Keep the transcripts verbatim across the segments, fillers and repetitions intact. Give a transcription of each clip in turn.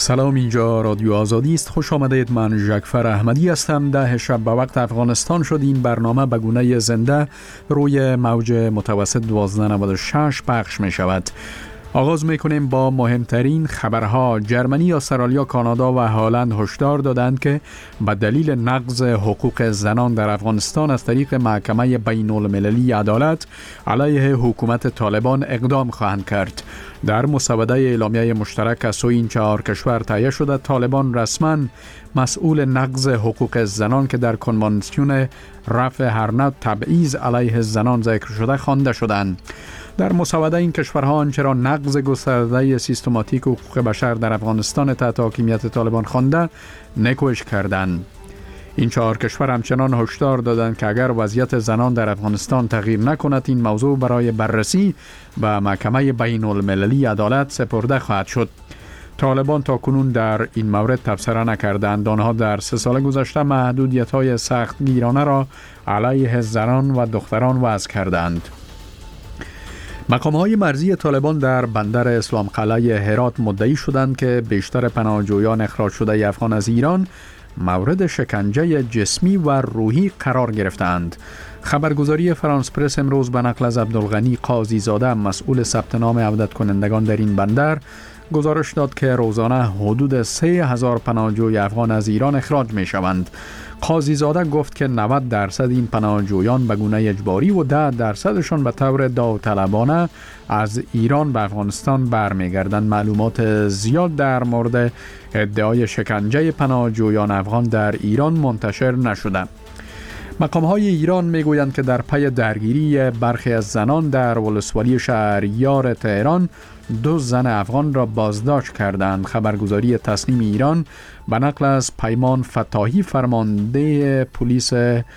سلام، اینجا رادیو آزادی است. خوش آمدید. من ژکفر احمدی هستم. ده شب به وقت افغانستان شد. این برنامه به گونه زنده روی موج متوسط دوازده نود و شش پخش می شود. آغاز می کنیم با مهمترین خبرها. جرمنی، استرالیا، کانادا و هلند هشدار دادند که به دلیل نقض حقوق زنان در افغانستان از طریق محکمه بین المللی عدالت علیه حکومت طالبان اقدام خواهند کرد. در مسوده اعلامیه مشترک از سوی این چهار کشور تهیه شده، طالبان رسما مسئول نقض حقوق زنان که در کنوانسیون رفع هر نوع تبعیض علیه زنان ذکر شده خوانده شدند. در مسوده این کشورها آنچه را نقض گسترده سیستماتیک حقوق بشر در افغانستان تحت حاکمیت طالبان خوانده نکوش کردند. این چهار کشور همچنان هشدار دادند که اگر وضعیت زنان در افغانستان تغییر نکند، این موضوع برای بررسی به محکمه بین المللی عدالت سپرده خواهد شد. طالبان تا کنون در این مورد تبصره نکردند. آنها در سه سال گذشته محدودیت‌های سختگیرانه را علیه زنان و دختران وضع کردند. مقام‌های مرزی طالبان در بندر اسلام قلعه هرات مدعی شدند که بیشتر پناهجویان اخراج شده افغان از ایران مورد شکنجه جسمی و روحی قرار گرفتند. خبرگزاری فرانس پرس امروز به نقل از عبدالغنی قاضی زاده، مسئول ثبت نام عودت کنندگان در این بندر، گزارش داد که روزانه حدود سه هزار پناهجوی افغان از ایران اخراج می شوند. قاضی زاده گفت که نود درصد این پناهجویان به گونه اجباری و ده درصدشان به طور داوطلبانه از ایران به افغانستان برمیگردند. معلومات زیاد در مورد ادعای شکنجه پناهجویان افغان در ایران منتشر نشده. مقام‌های ایران میگویند که در پی درگیری برخی از زنان در ولسوالی شهریار تهران دو زن افغان را بازداشت کردند. خبرگزاری تسنیم ایران به نقل از پیمان فتاحی، فرمانده پلیس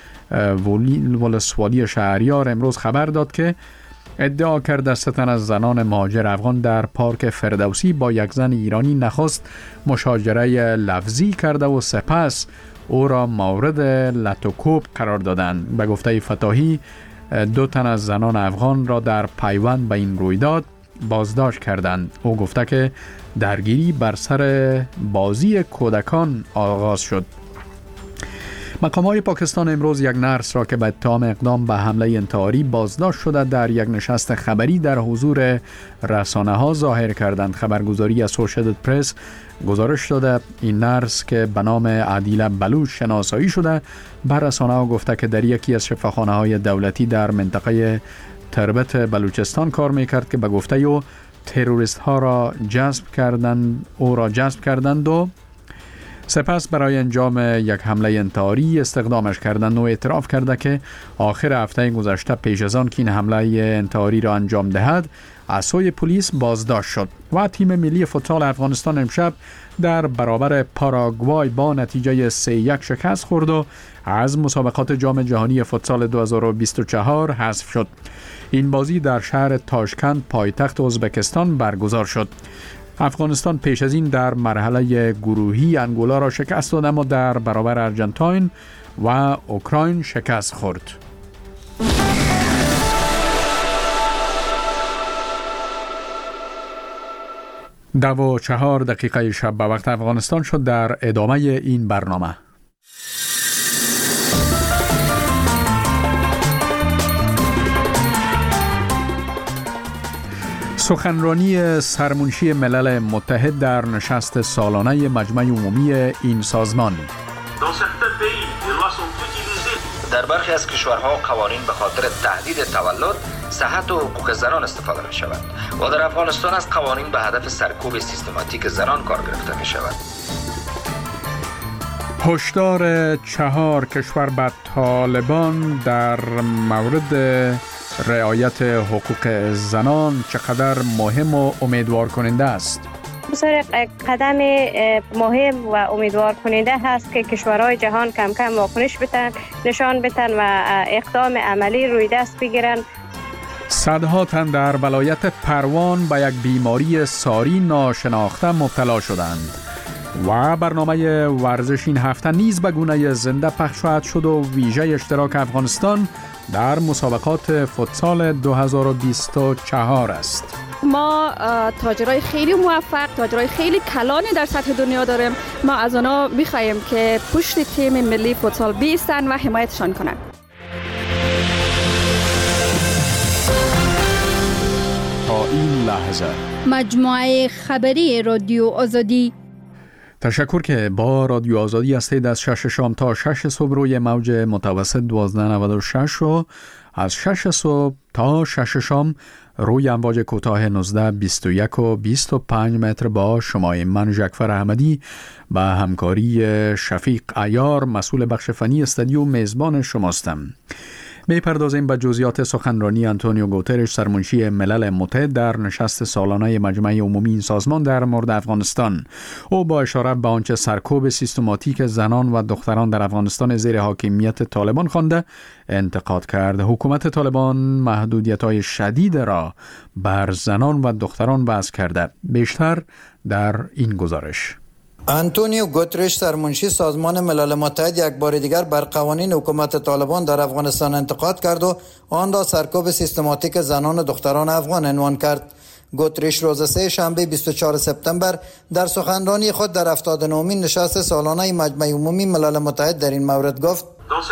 ولسوالی شهریار، امروز خبر داد که ادعا کرده سه تن از زنان مهاجر افغان در پارک فردوسی با یک زن ایرانی نخست مشاجره لفظی کرده و سپس او را مورد لطوکوب قرار دادند. به گفته فتاحی، دو تن از زنان افغان را در پیوند به این رویداد بازداشت کردند. او گفته که درگیری بر سر بازی کودکان آغاز شد. مقام‌های پاکستان امروز یک نرس را که به اتهام اقدام به حمله انتحاری بازداشت شده در یک نشست خبری در حضور رسانه‌ها ظاهر کردند. خبرگزاری اسوشییتد پرس گزارش داده این نرس که به نام عادل بلوچ شناسایی شده به رسانه‌ها گفته که در یکی از شفاخانه‌های دولتی در منطقه تربت بلوچستان کار میکرد که به گفته او تروریست ها را جذب کردند او را جذب کردند و سپس برای انجام یک حمله انتحاری استخدامش کردند. و اعتراف کرده که آخر هفته گذشته پیش از آن که این حمله انتحاری را انجام دهد از سوی پلیس بازداشت شد. و تیم ملی فوتبال افغانستان امشب در برابر پاراگوای با نتیجه سه یک شکست خورد و از مسابقات جام جهانی فوتسال دو هزار و بیست و چهار حذف شد. این بازی در شهر تاشکند پایتخت ازبکستان برگزار شد. افغانستان پیش از این در مرحله گروهی انگولا را شکست داد، اما در برابر ارژانتین و اوکراین شکست خورد. دو و چهار دقیقه شب به وقت افغانستان شد. در ادامه این برنامه سخنرانی سرمنشی ملل متحد در نشست سالانه مجمع عمومی این سازمان. در برخی از کشورها قوانین به خاطر تهدید تولد، صحت و حقوق زنان استفاده می شود و در افغانستان از قوانین به هدف سرکوب سیستماتیک زنان کار گرفته می شود. هشدار چهار کشور به طالبان در مورد رعایت حقوق زنان چقدر مهم و امیدوار کننده است؟ بسیار قدم مهم و امیدوار کننده هست که کشورهای جهان کم کم واکنش بتن، نشان بتن و اقدام عملی روی دست بگیرن. صدها تن در ولایت پروان به یک بیماری ساری ناشناخته مبتلا شدند. و برنامه ورزش این هفته نیز به گونه زنده پخش خواهد شد و ویژه اشتراک افغانستان در مسابقات فوتسال دو هزار و بیست و چهار است. ما تاجرای خیلی موفق، تاجرای خیلی کلانی در سطح دنیا داریم. ما از اونا میخوایم که پشت تیم ملی فوتسال بیستن و حمایتشان کنن. تا این لحظه مجموعه خبری رادیو آزادی. تشکر که با رادیو آزادی هستید. از شش شام تا شش صبح روی موج متوسط دوازده نود و شش و از شش صبح تا شش شام روی امواج کوتاه نوزده بیست و یک و بیست و پنج متر با شما. من جعفر احمدی با همکاری شفیق عیار مسئول بخش فنی استودیو میزبان شماستم. میپردازیم به جزئیات سخنرانی آنتونیو گوترش، سرمنشی ملل متحد، در نشست سالانه مجمع عمومی این سازمان در مورد افغانستان. او با اشاره به آنچه سرکوب سیستماتیک زنان و دختران در افغانستان زیر حاکمیت طالبان خوانده انتقاد کرد. حکومت طالبان محدودیت‌های شدید را بر زنان و دختران وضع کرده. بیشتر در این گزارش. آنتونیو گوترش، سرمنشی سازمان ملل متحد، یک بار دیگر بر قوانین حکومت طالبان در افغانستان انتقاد کرد و آن را سرکوب سیستماتیک زنان و دختران افغان عنوان کرد. گوترش روز سه شنبه بیست و چهارم سپتامبر در سخنرانی خود در هفتاد و نهمین نشست سالانه مجمع عمومی ملل متحد در این مورد گفت: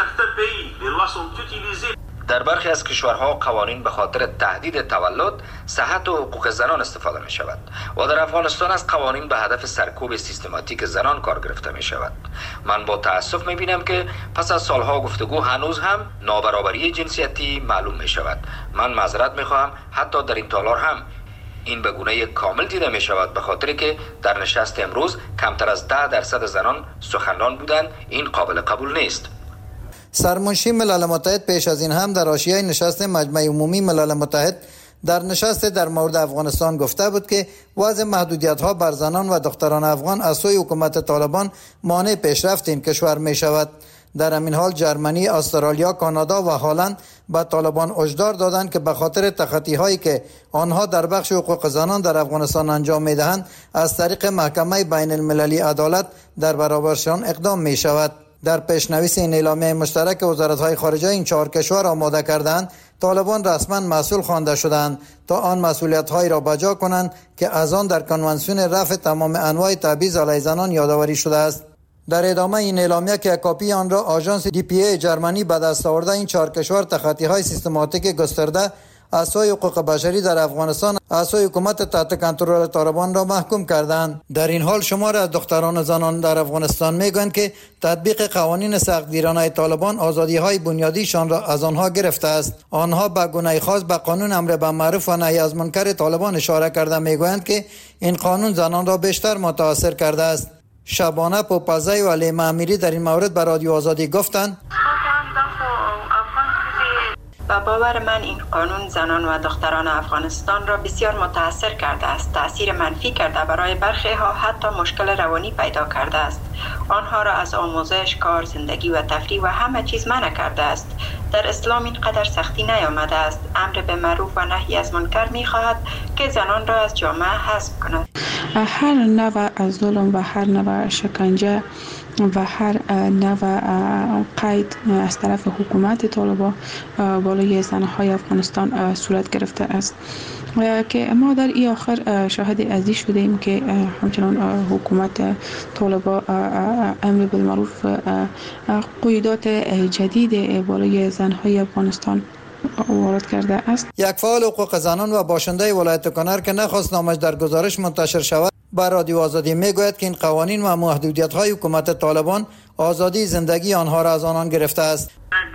در برخی از کشورها قوانین به خاطر تهدید تولد، صحت و حقوق زنان استفاده می شود و در افغانستان از قوانین به هدف سرکوب سیستماتیک زنان کار گرفته می شود. من با تأسف می بینم که پس از سالها گفتگو هنوز هم نابرابری جنسیتی معلوم می شود. من معذرت می خواهم، حتی در این تالار هم این به گونه کامل دیده می شود، به خاطر که در نشست امروز کمتر از ده درصد زنان سخنران بودند. این قابل قبول نیست. سرمنشی ملل متحد پیش از این هم در حاشیه نشست مجمع عمومی ملل متحد در نشست در مورد افغانستان گفته بود که وضع محدودیت‌ها بر زنان و دختران افغان از سوی حکومت طالبان مانع پیشرفت این کشور می شود. در همین حال جرمنی، استرالیا، کانادا و هلند به طالبان هشدار دادند که به خاطر تخطی‌هایی که آنها در بخش حقوق زنان در افغانستان انجام می‌دهند از طریق محکمه بین المللی عدالت در برابرشان اقدام می شود. در پیشنویس این اعلامیه مشترک وزارت‌های خارجه این چهار کشور آماده کردند طالبان رسما مسئول خوانده شدند تا آن مسئولیت‌هایی را بجا کنند که از آن در کنوانسیون رفع تمام انواع تبعیض علیه زنان یادآوری شده است. در ادامه این اعلامیه که کاپی آن را آژانس دی پی ای جرمنی به دست آورده، این چهار کشور تخطی‌های سیستماتیک گسترده از سوی حقوق بشری در افغانستان از سوی حکومت تحت کنترل طالبان را محکوم کردند. در این حال شمار از دختران و زنان در افغانستان میگویند که تطبیق قوانین سختگیرانه طالبان آزادی‌های بنیادیشان را از آنها گرفته است. آنها به گونه خاص به قانون امر بالمعروف و نهی از منکر طالبان اشاره کرده میگویند که این قانون زنان را بیشتر متاثر کرده است. شبانه پوپزی و علی معمیری در این مورد به رادیو آزادی گفتند: با باور من این قانون زنان و دختران افغانستان را بسیار متاثر کرده است. تأثیر منفی کرده، برای برخی ها حتی مشکل روانی پیدا کرده است. آنها را از آموزش، کار، زندگی و تفریح و همه چیز منع کرده است. در اسلام اینقدر سختی نیامده است. امر به معروف و نهی از منکر می خواهد که زنان را از جامعه حذف کند. هر نوع از ظلم و هر نوع شکنجه و هر نوع قید از طرف حکومت طالبان بالای زنهای افغانستان صورت گرفته است که ما در این آخر شاهد ازی شدیم که همچنان حکومت طالبان امر بالمعروف قیودات جدید بالای زنهای افغانستان وارد کرده است. یک فعال حقوق زنان و باشنده ولایت کنر که نخواست نامش در گزارش منتشر شود بر رادیو آزادی میگوید که این قوانین و محدودیت‌های حکومت طالبان آزادی زندگی آنها را از آنان گرفته است.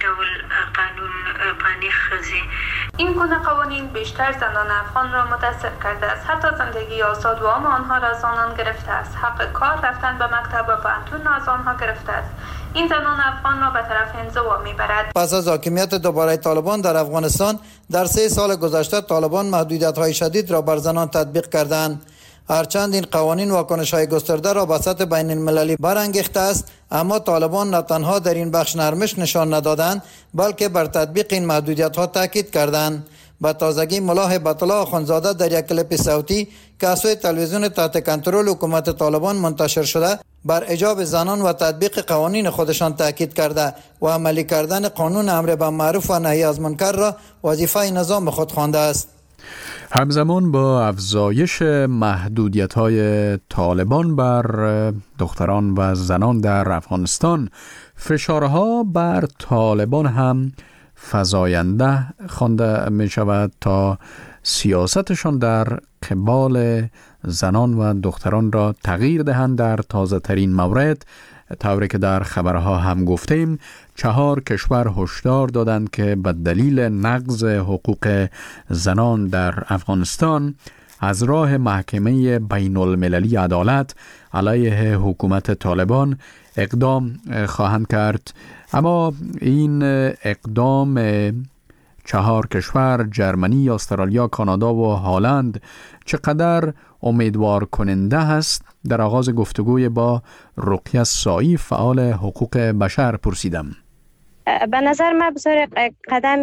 این گونه قوانین بیشتر زنان افغان را متاثر کرده است. حتی زندگی آزاد و عام آنها را از آنان گرفته است. حق کار، رفتن به مکتب و پانتون از آنها گرفته است. این زنان افغان را به طرف انزوا میبرد. پس از حاکمیت دوباره طالبان در افغانستان در سه سال گذشته طالبان محدودیت‌های شدید را بر زنان تطبیق کردند. هرچند این قوانین واکنش‌های گسترده را به سطح بین المللی برانگیخته است، اما طالبان نه تنها در این بخش نرمش نشان ندادند بلکه بر تطبیق این محدودیت‌ها تاکید کردند. با تازگی ملا هیبت الله اخوندزاده در یک کلیپ صوتی که از سوی تلویزیون تحت کنترل حکومت طالبان منتشر شده بر ایجاب زنان و تطبیق قوانین خودشان تاکید کرده و عملی کردن قانون امر بالمعروف و نهی از منکر را وظیفه نظام خود خوانده است. همزمان با افزایش محدودیت‌های طالبان بر دختران و زنان در افغانستان، فشارها بر طالبان هم فزاینده خوانده می شود تا سیاستشان در قبال زنان و دختران را تغییر دهند. در تازه ترین مورد، طوری که در خبرها هم گفتیم، چهار کشور هشدار دادند که به دلیل نقض حقوق زنان در افغانستان از راه محکمه بین المللی عدالت علیه حکومت طالبان اقدام خواهند کرد. اما این اقدام چهار کشور، جرمنی، استرالیا، کانادا و هلند، چقدر امیدوار کننده است؟ در آغاز گفتگوی با رقیه سایی، فعال حقوق بشر، پرسیدم. به نظر من بسیار قدم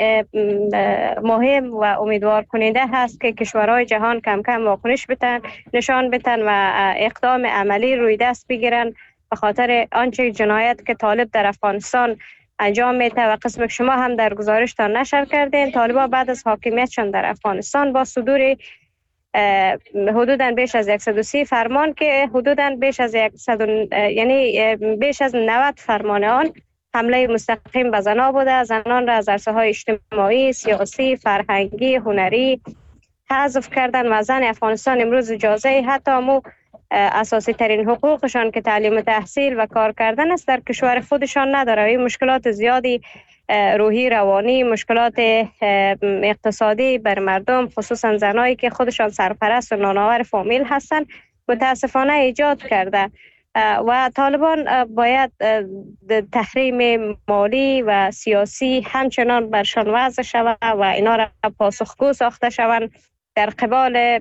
مهم و امیدوار کننده هست که کشورهای جهان کم کم واکنش بتن، نشان بتن و اقدام عملی روی دست بگیرن به خاطر آنچه جنایت که طالب در افغانستان انجام میده. و قسم شما هم در گزارشتان نشر کردین، طالبان بعد از حاکمیتشان در افغانستان با صدور حدوداً بیش از صد و سی فرمان که حدوداً بیش از صد یعنی بیش از نود فرمان آن حمله مستقیم به زنان بوده. زنان را از عرصه‌های اجتماعی، سیاسی، فرهنگی، هنری حذف کردن و زن افغانستان امروز اجازه حتی مو اساسی ترین حقوقشان که تعلیم و تحصیل و کار کردن است در کشور خودشان نداره. این مشکلات زیادی روحی، روانی، مشکلات اقتصادی بر مردم، خصوصا زنایی که خودشان سرپرست و نانآور فامیل هستند، متاسفانه ایجاد کرده. و طالبان باید تحریم مالی و سیاسی همچنان برشان وضع شود و اینا را پاسخگو ساخته شوند در قبال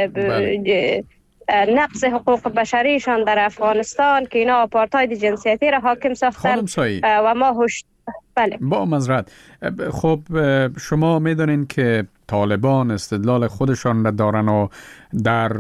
نقض حقوق بشریشان در افغانستان که اینا آپارتاید جنسیتی را حاکم ساختن و ما هشت بله. با معذرت، خب شما میدونین که طالبان استدلال خودشان را دارن و در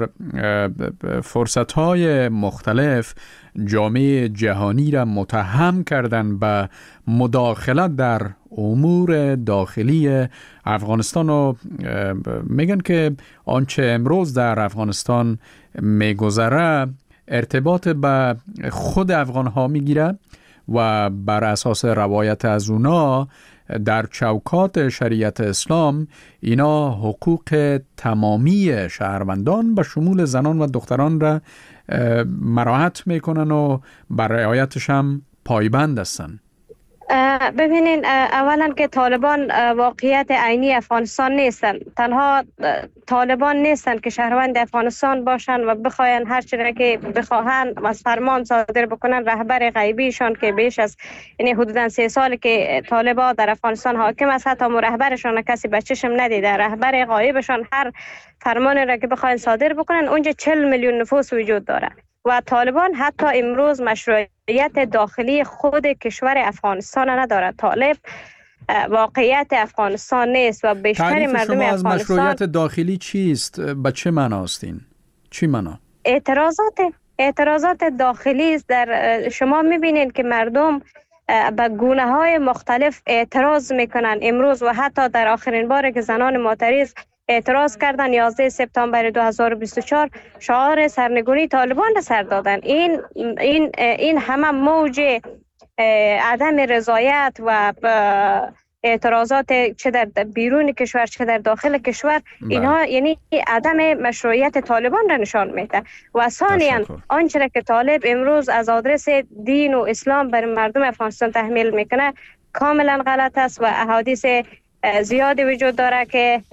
فرصت‌های مختلف جامعه جهانی را متهم کردن به مداخلت در امور داخلی افغانستان و میگن که آنچه امروز در افغانستان میگذره ارتباط به خود افغان ها میگیره و بر اساس روایت از اونا در چوکات شریعت اسلام اینا حقوق تمامی شهروندان به شمول زنان و دختران را مراعات میکنن و بر رعایتش هم پایبند هستن. ببینین، اولا که طالبان واقعیت عینی افغانستان نیستن. تنها طالبان نیستن که شهروند افغانستان باشن و بخواین هر چیزی که بخواهن از فرمان صادر بکنن. رهبر غیبیشان که بیش از یعنی حدوداً سه سال که طالبان در افغانستان حاکم است، حتی رهبرشان کسی به چشم ندیده. رهبر غایبشان هر فرمانی را که بخواین صادر بکنن اونجا چهل میلیون نفوس وجود داره و طالبان حتی امروز مشروعیت داخلی خود کشور افغانستان ندارد. طالب واقعیت افغانستان نیست و بیشتر مردم شما از افغانستان. مشروعیت داخلی چیست؟ به چه معناست این؟ چی معنا؟ اعتراضات اعتراضات داخلی است. در شما میبینید که مردم به گونه های مختلف اعتراض میکنن امروز و حتی در آخرین بار که زنان معترض اعتراض کردن یازده سپتامبر دو هزار و بیست و چهار شعار سرنگونی طالبان را سر دادن. این این این همه موج عدم رضایت و اعتراضات چه در بیرون کشور چه در داخل کشور، اینها یعنی عدم مشروعیت طالبان را نشان میده. و ثانیاً آنچه که طالب امروز از آدرس دین و اسلام بر مردم افغانستان تحمیل میکنه کاملا غلط است و احادیث زیادی وجود داره که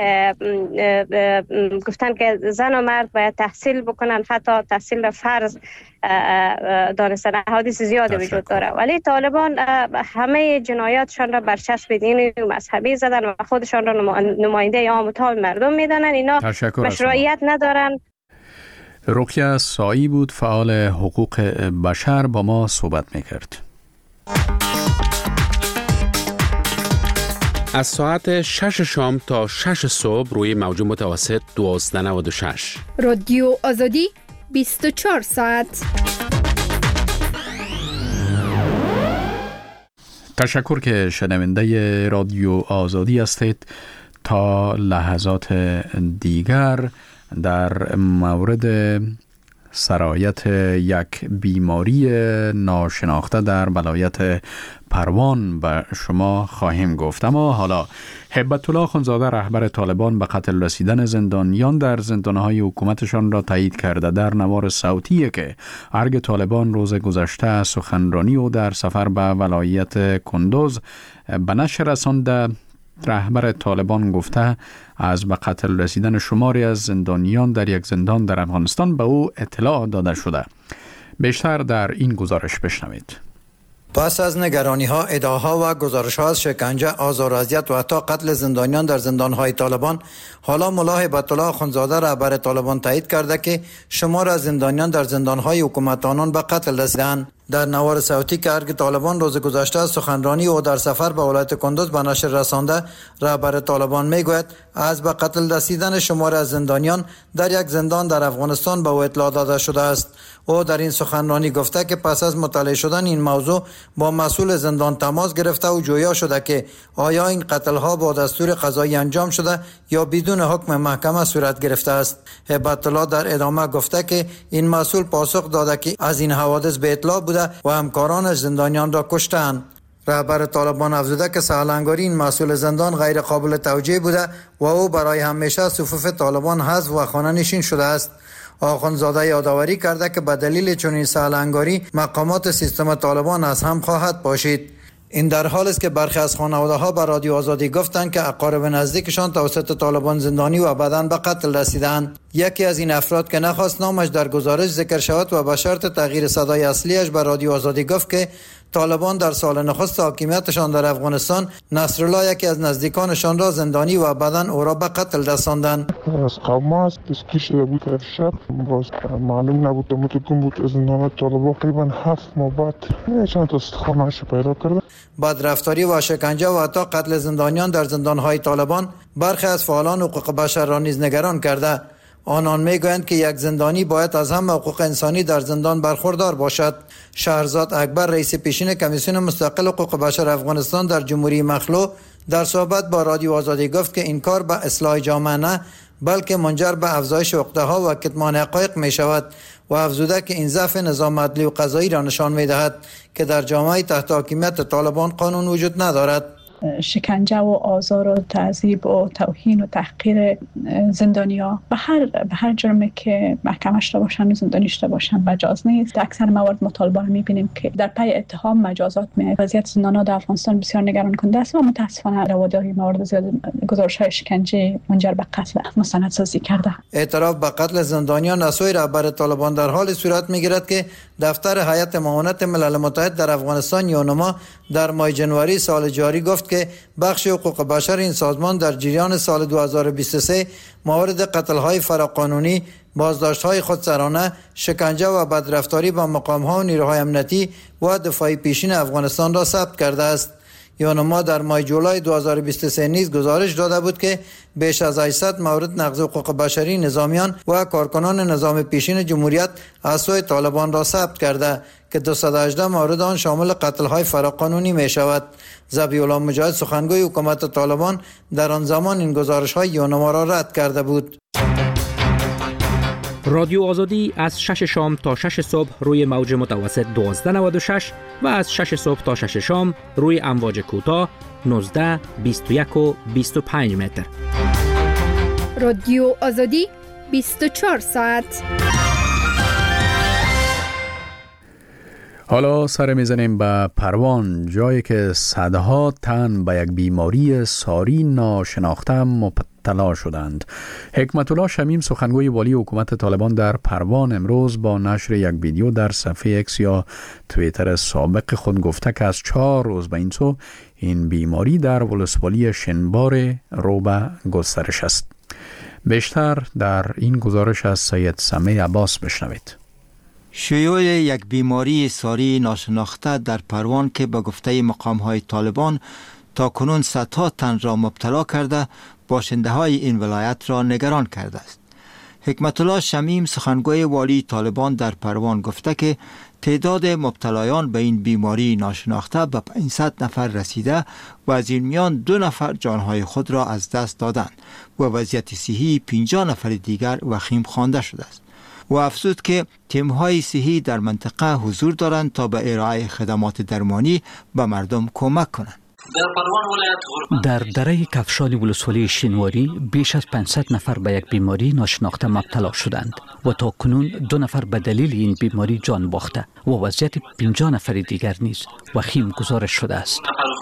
گفتن که زن و مرد باید تحصیل بکنن، حتی تحصیل فرض دانستن. احادیث زیادی وجود داره، ولی طالبان همه جنایاتشان را بر چسب دینی و مذهبی زدن و خودشان را نماینده عام و تام مردم میدانن. اینا مشروعیت ندارن. رقیه سایی بود، فعال حقوق بشر، با ما صحبت میکرد. از ساعت شش شام تا شش صبح روی موج متوسط دوازده نود و شش. رادیو آزادی بیست و چهار ساعت. تشکر که شنونده رادیو آزادی هستید. تا لحظات دیگر در مورد سرایت یک بیماری ناشناخته در ولایت پروان به شما خواهیم گفت. اما حالا هبت الله خانزاده رهبر طالبان به قتل رسیدن زندانیان در زندانهای حکومتشان را تایید کرده. در نوار صوتی که ارگ طالبان روز گذشته سخنرانی او در سفر به ولایت کندوز به نشر رسانده، رهبر طالبان گفته از به قتل رسیدن شماری از زندانیان در یک زندان در افغانستان به او اطلاع داده شده. بیشتر در این گزارش بشنوید. پس از نگرانی ها، ادعاها و گزارش ها از شکنجه، آزار و اذیت و حتی قتل زندانیان در زندان های طالبان، حالا ملا هبت الله خانزاده رهبر طالبان تایید کرده که شمار از زندانیان در زندان های حکومت آنان به قتل رسیدند. در نوار صوتی که ارگ طالبان روز گذشته از سخنرانی او در سفر به ولایت کندوز به نشر رسانده، رهبر طالبان میگوید از به قتل رسیدن شمار از زندانیان در یک زندان در افغانستان به او اطلاع داده شده است. او در این سخنرانی گفته که پس از مطالعه شدن این موضوع با مسئول زندان تماس گرفته و جویا شده که آیا این قتل ها با دستور قضایی انجام شده یا بدون حکم محکمه صورت گرفته است. هبت الله در ادامه گفته که این مسئول پاسخ داده که از این حوادث به اطلاع بوده و همکارانش زندانیان را کشتند. رهبر طالبان افزوده که سهلنگاری این مسئول زندان غیر قابل توجیه بوده و او برای همیشه صفوف طالبان حذف و خانه نشین شده است. آخوندزاده یادآوری کرده که به دلیل چنین سهلنگاری مقامات سیستم طالبان از هم خواهد پاشید. این در حالی است که برخی از خانواده‌ها به رادیو آزادی گفتند که اقارب نزدیکشان توسط طالبان زندانی و بعداً به قتل رسیدند. یکی از این افراد که نخواست نامش در گزارش ذکر شود و به شرط تغییر صدای اصلیش به رادیو آزادی گفت که طالبان در سال نخست حاکمیتشان در افغانستان نصرالله یکی از نزدیکانشان را زندانی و بعداً او را به قتل رساندند. از قاماس دستگیر شده بود در شب، باز معلوم نبود متکون بود از زندان طالبان. تقریبا هفت ماه بعد چند تا استخوانش پیدا کرده. بدرفتاری و شکنجه و حتی قتل زندانیان در زندانهای طالبان برخی از فعالان حقوق بشر را نیز نگران کرده. آنان میگویند که یک زندانی باید از همه حقوق انسانی در زندان برخوردار باشد. شهرزاد اکبر رئیس پیشین کمیسیون مستقل حقوق بشر افغانستان در جمهوری مخلو در صحبت با رادیو آزادی گفت که این کار به اصلاح جامعه نه بلکه منجر به افزایش عقده‌ها و کتمان حقایق می شود و افزوده که این ضعف نظام عدلی و قضایی را نشان می دهد که در جامعه تحت حاکمیت طالبان قانون وجود ندارد. شکنجه و آزار و تعذیب و توهین و تحقیر زندانیا به هر به هر جرمی که محکمش را باشن و زندانیش را باشن مجاز نیست. اکثر موارد مطالبه می‌بینیم که در پی اتهام مجازات می وضعیت زندان‌ها در افغانستان بسیار نگران کننده است و متاسفانه رواداری موارد زیاد گزارش‌های شکنجه منجر به قتل مستندسازی کرده. اعتراف به قتل زندانیان از سوی رهبر طالبان در حال صورت می‌گیرد که دفتر هیئت معاونت ملل متحد در افغانستان یونما در ماه جنوری سال جاری گفت که بخش حقوق بشر این سازمان در جریان سال دو هزار و بیست و سه موارد قتل‌های فراقانونی، بازداشت‌های خودسرانه، شکنجه و بدرفتاری با مقام‌ها و نیروهای امنیتی و دفاعی پیشین افغانستان را ثبت کرده است. یونما در ماه جولای دو هزار و بیست و سه نیز گزارش داده بود که بیش از هشتصد مورد نقض حقوق بشری نظامیان و کارکنان نظام پیشین جمهوریت از سوی طالبان را ثبت کرده که دویست و هجده مورد آن شامل قتل‌های فراقانونی می شود. ذبیح الله مجاهد سخنگوی حکومت طالبان در آن زمان این گزارش‌های یونما را رد کرده بود. رادیو آزادی از شش شام تا شش صبح روی موج متوسط دوازده نود و شش و از شش صبح تا شش شام روی امواج کوتاه نوزده، بیست و یک و بیست و پنج متر. رادیو آزادی بیست و چهار ساعت. حالا سر میزنیم به پروان، جایی که صدها تن به یک بیماری ساری ناشناخته مبتلا شدند. حکمت الله شمیم سخنگوی والی حکومت طالبان در پروان امروز با نشر یک ویدیو در صفحه اکس یا توییتر سابق خود گفته که از چهار روز به این سو این بیماری در ولسوالی شنبار رو به گسترش است. بیشتر در این گزارش از سید سمیع عباس بشنوید. شیوع یک بیماری ساری ناشناخته در پروان که به گفته مقام‌های طالبان تا کنون صدها تن را مبتلا کرده، باشنده های این ولایت را نگران کرده است. حکمت الله شمیم سخنگوی والی طالبان در پروان گفته که تعداد مبتلایان به این بیماری ناشناخته به پانصد نفر رسیده و از این میان دو نفر جانهای خود را از دست دادند و وضعیت صحی پنجاه نفر دیگر وخیم خوانده شده است. و افزود که تیم‌های صحی در منطقه حضور دارند تا به ارائه خدمات درمانی به مردم کمک کنند. در دره کفشال ولسوالی شینواری بیش از پانصد نفر به یک بیماری ناشناخته مبتلا شدند و تا کنون دو نفر به دلیل این بیماری جان باخته و وضعیت پنجاه نفر دیگر نیز وخیم گزارش شده است.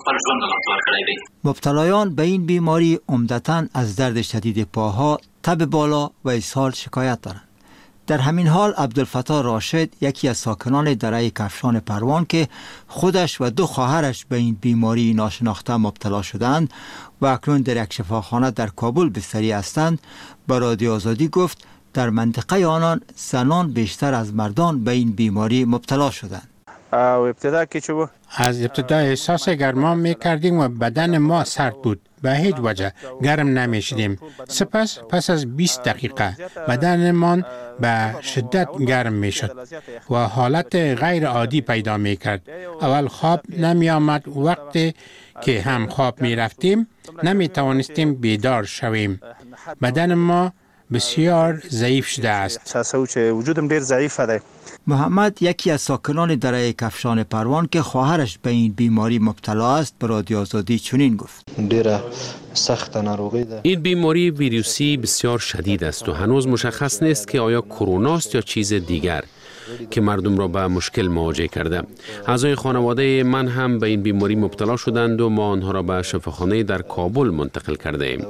مبتلایان به این بیماری عمدتاً از درد شدید پاها، تب بالا و اسهال شکایت دارند. در همین حال عبدالفتاح راشد، یکی از ساکنان دره کفشان پروان که خودش و دو خواهرش به این بیماری ناشناخته مبتلا شدند و اکنون در یک شفاخانه در کابل بستری هستند، به رادیو آزادی گفت در منطقه آنان زنان بیشتر از مردان به این بیماری مبتلا شدند. از ابتدا احساس گرما می کردیم و بدن ما سرد بود، به هیچ وجه گرم نمی شدیم. سپس پس از بیست دقیقه بدنمان به شدت گرم می شد و حالت غیر عادی پیدا می کرد. اول خواب نمی آمد، وقتی که هم خواب می رفتیم نمی توانستیم بیدار شویم. بدن ما بسیار ضعیف شده است. وجودم ډیر ضعیف ده. محمد، یکی از ساکنان دره کفشان پروان که خواهرش به این بیماری مبتلا است، به رادیو آزادی چنین گفت: ډیره سخت ناروغی ده. این بیماری ویروسی بسیار شدید است و هنوز مشخص نیست که آیا کرونا است یا چیز دیگر که مردم را به مشکل مواجه کرده. اعضای خانواده من هم به این بیماری مبتلا شدند و ما آنها را به شفاخانه در کابل منتقل کرده ایم.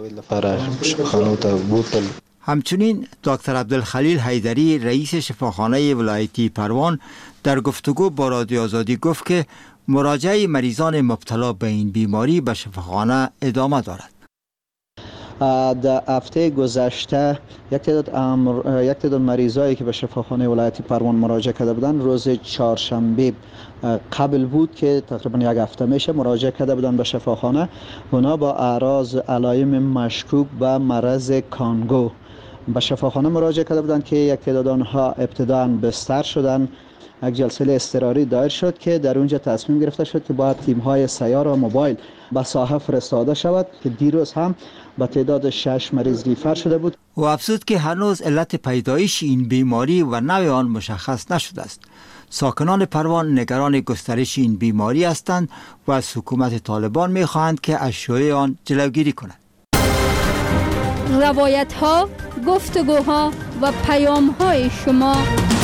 همچنین دکتر عبدالخلیل حیدری، رئیس شفاخانه ولایتی پروان، در گفتگو با رادیو آزادی گفت که مراجعه مریضان مبتلا به این بیماری به شفاخانه ادامه دارد. در هفته گذشته یک تعداد امر... یک تعداد مریضایی که به شفاخانه ولایتی پروان مراجعه کرده بودند روز چهارشنبه قبل بود که تقریبا یک هفته میشه مراجعه کرده بودند به شفاخانه. اونا با اعراض علائم مشکوک به مرض کانگو به شفاخانه مراجعه کرده بودند که یک تعداد آنها ابتداً بستر شدند. یک جلسه اضطراری دایر شد که در اونجا تصمیم گرفته شد که باید تیم‌های سیار و موبایل به ساحه فرستاده شود که دیروز هم به تعداد شش مریض ریفر شده بود. و افزود که هنوز علت پیدایش این بیماری و نوع آن مشخص نشده است. ساکنان پروان نگران گسترش این بیماری هستند و از حکومت طالبان می‌خواهند که از شیوع آن جلوگیری کند. روایت‌ها، گفتگوها و پیام‌های شما.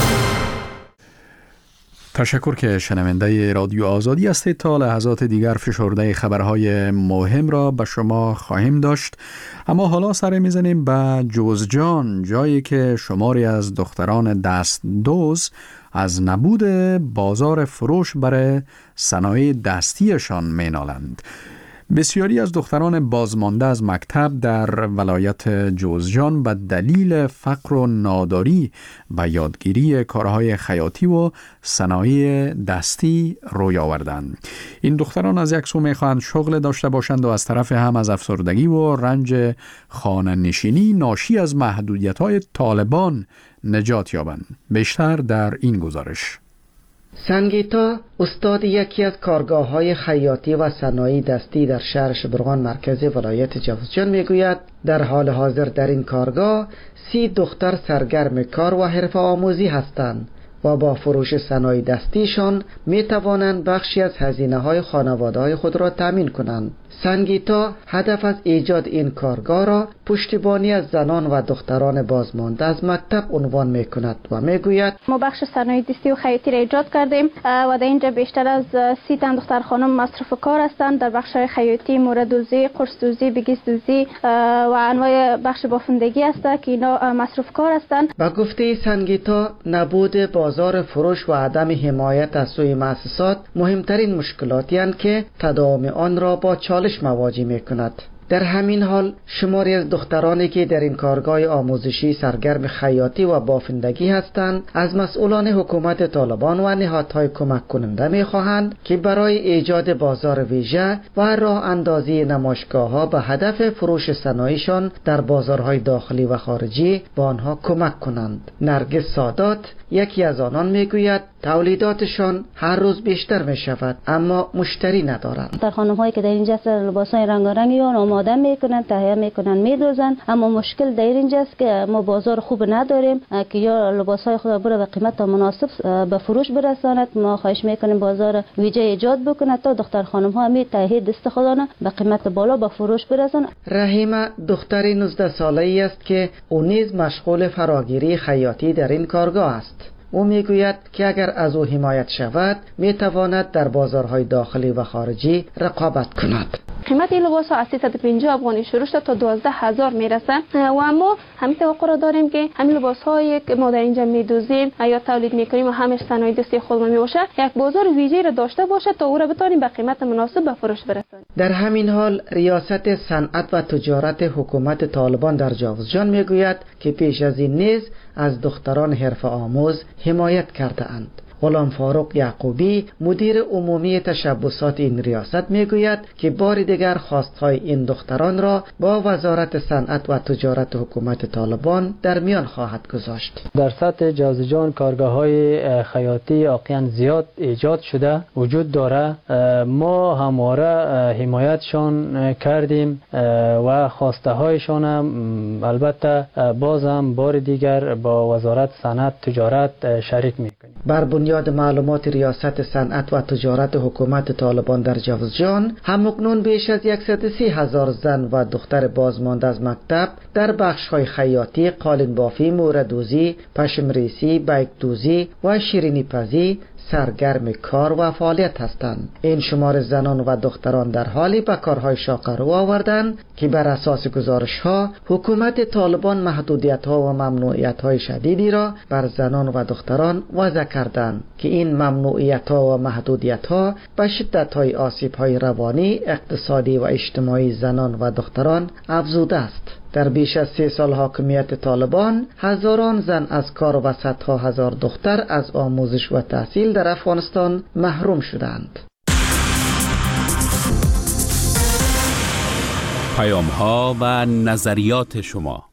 تشکر که شنونده رادیو آزادی هستید. تا لحظات دیگر فشرده خبرهای مهم را به شما خواهیم داشت، اما حالا سر میزنیم به جوزجان، جایی که شماری از دختران دستدوز از نبود بازار فروش برای صنایع دستیشان مینالند. بسیاری از دختران بازمانده از مکتب در ولایت جوزجان به دلیل فقر و ناداری به یادگیری کارهای خیاطی و صنایع دستی روی آوردند. این دختران از یک سو میخواهند شغل داشته باشند و از طرف هم از افسردگی و رنج خانه نشینی ناشی از محدودیت‌های طالبان نجات یابند. بیشتر در این گزارش. سنگیتا، استاد یکی از کارگاه‌های خیاطی و صنایع دستی در شهر شبرغان مرکز ولایت جوزجان میگوید در حال حاضر در این کارگاه سی دختر سرگرم کار و حرفه آموزی هستند و با فروش صنایع دستیشان می توانند بخشی از هزینه‌های خانواده‌های خود را تامین کنند. سنگیتا هدف از ایجاد این کارگاه را پشتیبانی از زنان و دختران بازمانده از مکتب عنوان می کند و می گوید ما بخش صنایع دستی و خیاطی را ایجاد کردیم و در اینجا بیشتر از سی تن دختر خانم مصروف کار هستند در بخش خیاطی، موردوزی، قرصدوزی، بگیسدوزی و انواع بخش بافندگی است که اینا مصروف کار هستند. با گفته سنگیتا، نبود بازار فروش و عدم حمایت از سوی مؤسسات مهمترین مشکلاتی اند که تداوم آن را با چالش مواجه می کند. در همین حال شماری از دخترانی که در این کارگاه آموزشی سرگرم خیاطی و بافندگی هستند از مسئولان حکومت طالبان و نهادهای کمک کننده می‌خواهند که برای ایجاد بازار ویژه و راه اندازی نمایشگاه‌ها به هدف فروش صنایعشان در بازارهای داخلی و خارجی با آنها کمک کنند. نرگس سادات یکی از آنان میگوید تولیداتشان هر روز بیشتر می شود اما مشتری ندارند. در خانم‌هایی که در اینجا لباس‌های رنگارنگی رو آماده میکنن، تهیه میکنن، میدوزن، اما مشکل در اینجاست که ما بازار خوب نداریم که یا لباس‌های خود بره به قیمت مناسب به فروش برساند. ما خواهش میکنیم بازار ویژه ایجاد بکنه تا دختر خانم‌ها می تهیه دست خودانه به قیمت بالا به فروش برسن. رحیمه دختری نوزده ساله‌ای است که او نیز مشغول فراگیری خیاطی در این کارگاه است. او میگوید که اگر از او حمایت شود میتواند در بازارهای داخلی و خارجی رقابت کند. قیمت این لباس ها از سیصد و پنجاه افغانی شروع شده تا دوازده هزار میرسه و اما همین توقع را داریم که همین لباس هایی که ما در اینجا میدوزیم یا تولید میکنیم و همش صنایع دستی خودمون میباشه یک بازار ویژه‌ای را داشته باشه تا او را بتونیم به قیمت مناسب به فروش برسانیم. در همین حال ریاست صنعت و تجارت حکومت طالبان در جاوزجان میگوید که پیش از این نیز از دختران حرفه آموز حمایت کرده اند. غلام فاروق یعقوبی مدیر عمومی تشبسات این ریاست میگوید که بار دیگر خواستهای این دختران را با وزارت صنعت و تجارت حکومت طالبان در میان خواهد گذاشت. در سطح جاوزجان کارگاه‌های خیاطی واقعا زیاد ایجاد شده وجود داره. ما همواره حمایتشان کردیم و خواسته هایشان هم البته بازم بار دیگر با وزارت صنعت تجارت شریک میکنیم. بر بنیاد معلومات ریاست صنعت و تجارت حکومت طالبان در جاوزجان همکنون بیش از صد و سی هزار زن و دختر بازمانده از مکتب در بخش‌های خیاطی، قالین بافی، موردوزی، پشمریسی، بیکدوزی و شیرینی پزی سرگرم کار و فعالیت هستند. این شمار زنان و دختران در حالی به کارهای شاق رو آوردند که بر اساس گزارش ها حکومت طالبان محدودیت ها و ممنوعیت های شدیدی را بر زنان و دختران وضع کردند که این ممنوعیت ها و محدودیت ها به شدت های آسیب های روانی، اقتصادی و اجتماعی زنان و دختران افزوده است. در بیش از سه سال حاکمیت طالبان هزاران زن از کار و صدها هزار دختر از آموزش و تحصیل در افغانستان محروم شدند. پیام ها و نظریات شما.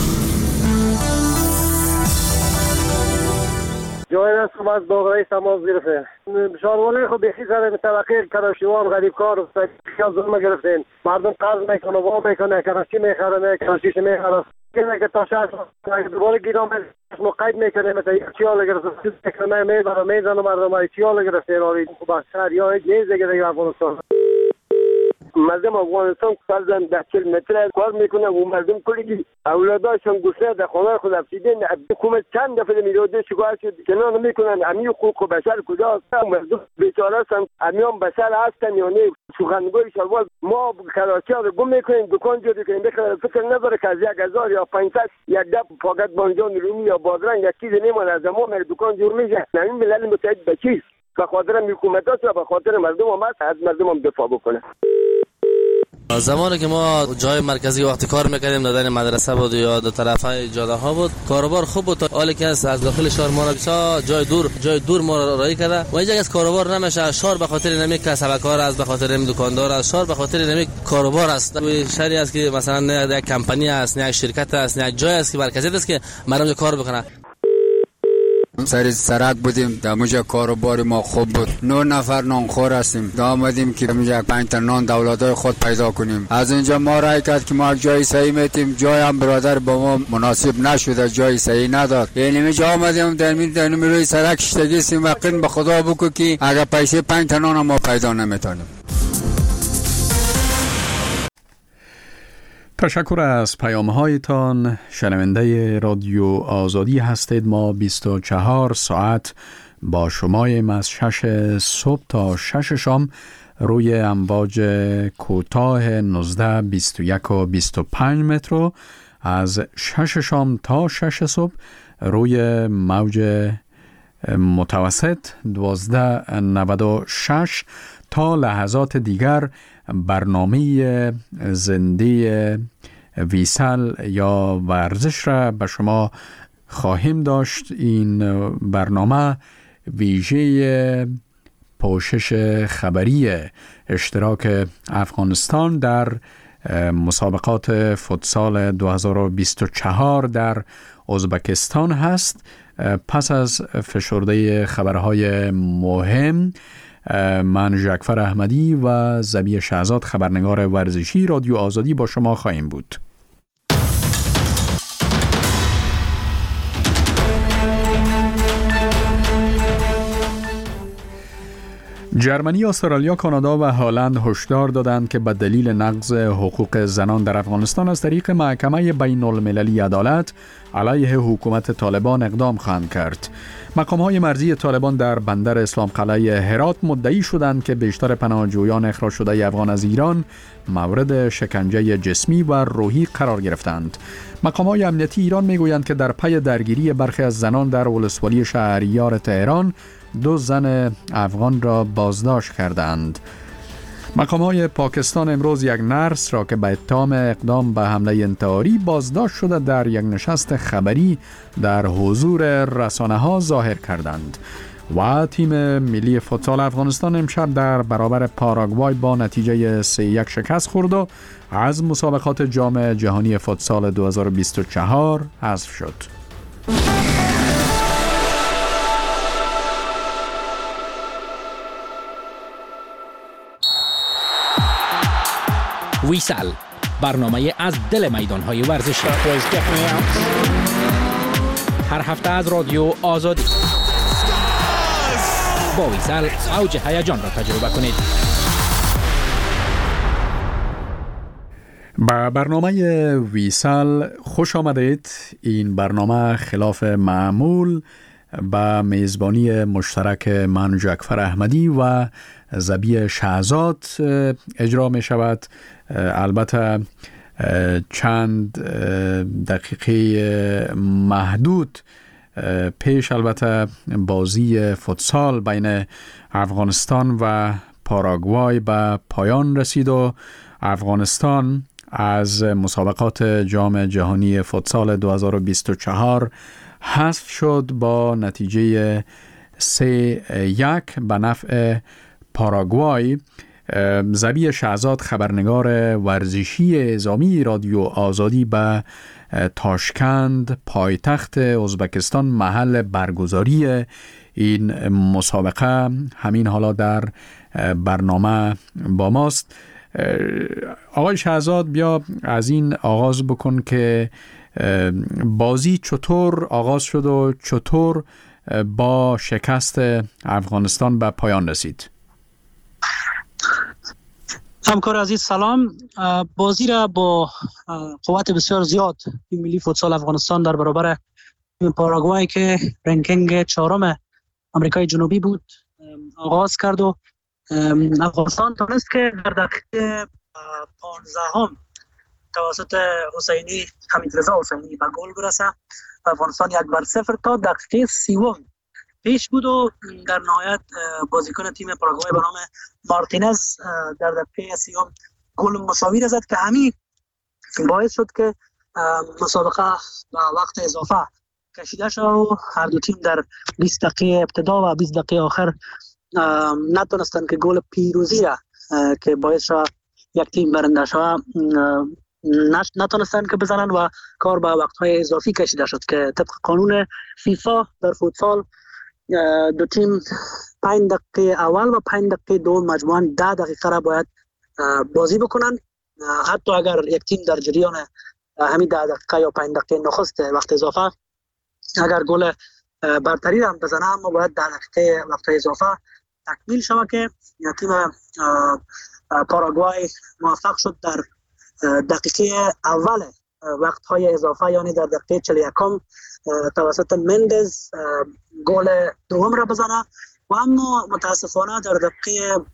جای از صبح از باقرای تماس گرفته شاروانه خود بخی سر طبقه کراشیوان غریب کار و خیال ظلم گرفتین. مردم قرض میکنه و میکنه کراشی میخره کراشیش میخره کنه که تا شهر دوباره گیرام مقید میکنه مثلا یک چیال گرفته میکنه میبره میزنه مردم های چیال گرفتین آوید خوب شهر یا هیچ نیز دیگه دیگه افغانستان. مردم افغانستان فرزند ده چل متر کار میکنه و مردم کلی اولاداشون گسله در خانه خود افسیدین. حکومت چند دفعه میروده شکایت شد کنان میکنن امی حقوق بشر کجاست؟ مردم بیچاره هستن امیان بشر هستن یا نه؟ سخنگوی شلوار ما کراچی رو گم میکنیم دکان جوری کنیم بخیر فکر نداره که از یک هزار یا پانصد یک دب فقط بانجان رومی یا بادرنگ یک چیز نمیمونه از ما مر دکان جور میشه. نمین ملل متحد به چیست؟ به خاطر حکومت هست و به خاطر مردم هم هست از مردم هم دفاع بکنه. زمانی که ما جای مرکزی وقتی کار میکردیم دادن مدرسه بود یا دو طرفای جاده ها بود کاروبار خوب بود. حالی که از داخل شهر ما را جای دور جای دور ما را رای کرده و اینجا از کاروبار نمیشه. شهر به خاطر نمی کسبکار است، به خاطر نمی دکاندار است، شهر به خاطر نمی کاروبار است. شهری است که مثلا نه یک کمپانی است، نه یک شرکت است، نه یک جای است که مرکزی است که مردم کار بکنه. سر سرک بودیم در موجه کاروبار ما خوب بود. نه نفر نانخور هستیم. آمدیم که موجه پنج تا نان دولتای خود پیدا کنیم. از اینجا ما رای کرد که ما جای صحیح میتیم. جای هم برادر با ما مناسب نشده، جای صحیح نداد. یعنی میجا آمدیم در می در روی سرک شتگی سیم وقین به خدا بگو که اگر پیسه پنج تا نان ما پیدا نمیتونیم. تشکر از پیام هایتان. شنونده رادیو آزادی هستید. ما بیست و چهار ساعت با شماییم از شش صبح تا شش شام روی امواج کوتاه نوزده، بیست و یک و بیست و پنج متر، از شش شام تا شش صبح روی موج متوسط دوازده نود و شش تا لحظات دیگر برنامه زنده ویسال یا ورزش را به شما خواهیم داشت. این برنامه ویژه پوشش خبری اشتراک افغانستان در مسابقات فوتسال دو هزار و بیست و چهار در ازبکستان هست. پس از فشرده خبرهای مهم، من ژکفر احمدی و زبی شهزاد خبرنگار ورزشی رادیو آزادی با شما خواهیم بود. جرمنی، استرالیا، کانادا و هلند هشدار دادند که به دلیل نقض حقوق زنان در افغانستان از طریق محکمه بین المللی عدالت علیه حکومت طالبان اقدام خواهند کرد. مقام‌های مرزی طالبان در بندر اسلام قلعه هرات مدعی شدند که بیشتر پناهجویان اخراج شده افغان از ایران مورد شکنجه جسمی و روحی قرار گرفتند. مقام‌های امنیتی ایران میگویند که در پی درگیری برخی از زنان در ولسوالی شهریار تهران دو زن افغان را بازداشت کردند. مقام‌های پاکستان امروز یک نرس را که به اتهام اقدام به حمله انتحاری بازداشت شده در یک نشست خبری در حضور رسانه‌ها ظاهر کردند. و تیم ملی فوتسال افغانستان امشب در برابر پاراگوای با نتیجه سه یک شکست خورد و از مسابقات جام جهانی فوتسال دو هزار و بیست و چهار حذف شد. ویسال، برنامه از دل میدان‌های ورزشی، هر هفته از رادیو آزادی. با ویسال اوج هیجان را تجربه کنید. با برنامه ویسال خوش آمدید. این برنامه خلاف معمول با میزبانی مشترک من ژکفر احمدی و زبی شهزاد اجرا می شود. البته چند دقیقه محدود پیش البته بازی فوتسال بین افغانستان و پاراگوای به پایان رسید و افغانستان از مسابقات جام جهانی فوتسال دو هزار و بیست و چهار حذف شد با نتیجه سه یک به نفع پاراگوای. زبی شهزاد خبرنگار ورزشی اعزامی رادیو آزادی به تاشکند پایتخت ازبکستان محل برگزاری این مسابقه همین حالا در برنامه با ماست. آقای شهزاد، بیا از این آغاز بکن که بازی چطور آغاز شد و چطور با شکست افغانستان به پایان رسید؟ همکار عزیز سلام. بازی را با قوت بسیار زیاد تیم ملی فوتسال افغانستان در برابر تیم پاراگوای که رنکینگ چهارم آمریکای جنوبی بود آغاز کرد و افغانستان تونست که در دقیقه پانزدهم توسط حسینی حمیدرضا حسینی به گل برسه. افغانستان یک بر صفر تا دقیقه سیوم پیش بود و در نهایت بازیکن تیم پاراگوای به نام مارتینز در دقیقه سیوم گل مساوی را زد که همین باعث شد که مسابقه به وقت اضافه کشیده شد و هر دو تیم در بیست دقیقه ابتدا و بیست دقیقه آخر نتونستند که گل پیروزی را که باعث شد یک تیم برنده شد نتونستند که بزنن و کار به وقت‌های اضافی کشیده شد که طبق قانون فیفا در فوتسال دو تیم پنج دقیقه اول و پنج دقیقه دوم مجموعاً ده دقیقه را باید بازی بکنن. حتی اگر یک تیم در جریان همین ده دقیقه یا پنج دقیقه نخست وقت اضافه اگر گل برتری را هم بزنه، اما باید ده دقیقه وقت اضافه تکمیل شود که تیم پاراگوای موفق شد در دقیقه اول وقت‌های اضافه یعنی در دقیقه چهل و یکم توسط مندز گل دوم را بزنه و اما متاسفانه در دقیقه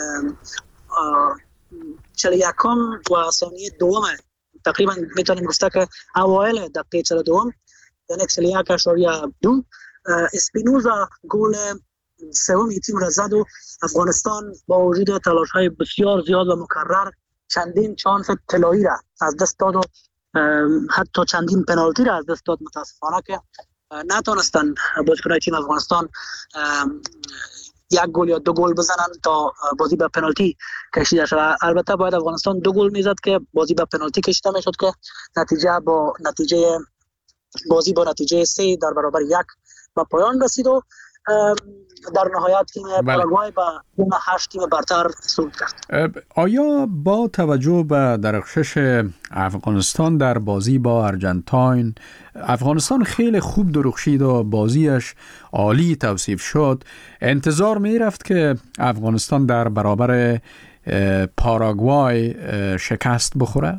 چهل و یکم و ثانیه دوم تقریبا میتونیم گفته که اوایل دقیقه چهل و دوم یعنی چهل و یک اشاریه دو اسپینوزا گل سوم این تیم را زد و افغانستان با وجود تلاش های بسیار زیاد و مکرر چندین چانس طلایی را از دست داد و حتی چندین پنالتی را از دست داد. متاسفانه که نتونستن بازیکنان تیم افغانستان یک گل یا دو گل بزنن تا بازی به پنالتی کشیده شد. البته باید افغانستان دو گل میزد که بازی به پنالتی کشیده میشد که نتیجه با نتیجه بازی با نتیجه سه در برابر یک به پایان رسید و در نهایت تیم پاراگوای با تیم هشت تیم برتر صعود کرد. آیا با توجه به درخشش افغانستان در بازی با ارژانتین، افغانستان خیلی خوب درخشید و بازیش عالی توصیف شد، انتظار می رفت که افغانستان در برابر پاراگوای شکست بخوره؟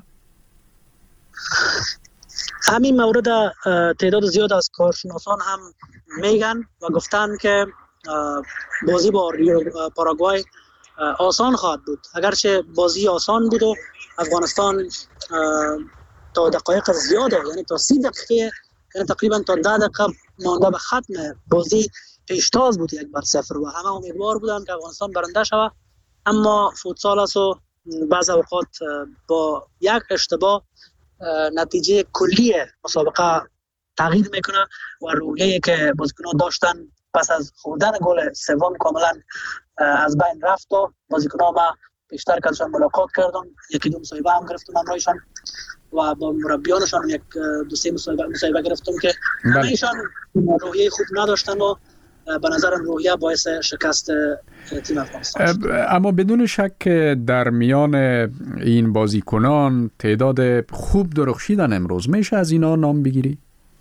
همین مورد تعداد زیاد از کارشناسان هم میگن و گفتن که بازی با پاراگوای آسان خواهد بود. اگرچه بازی آسان بود و افغانستان تا دقایق زیاده، یعنی تا سی دقیقه، یعنی تقریبا تا ده دقیقه مانده به ختم بازی پیشتاز بود یک بر صفر و همه امیدوار بودن که افغانستان برنده شود، اما فوتسال است و بعض اوقات با یک اشتباه نتیجه کلی مسابقه تغییر میکنه و روحیه‌ای که بازیکنان داشتن پس از خوردن گل سوم کاملا از بین رفت و بازیکنان ما بیشتر کلشان ملاقات کردم، یکی دو مصاحبه هم گرفتم همراهشان و با مربیانشان یک دو سه مصاحبه مصاحبه گرفتم که همه‌شان روحیه خوب نداشتن و به نظرم روحیه باعث شکست تیم افغانستان شد. اما بدون شک در میان این بازیکنان تعداد خوب درخشیدن امروز، میشه از اینا نام بگیری؟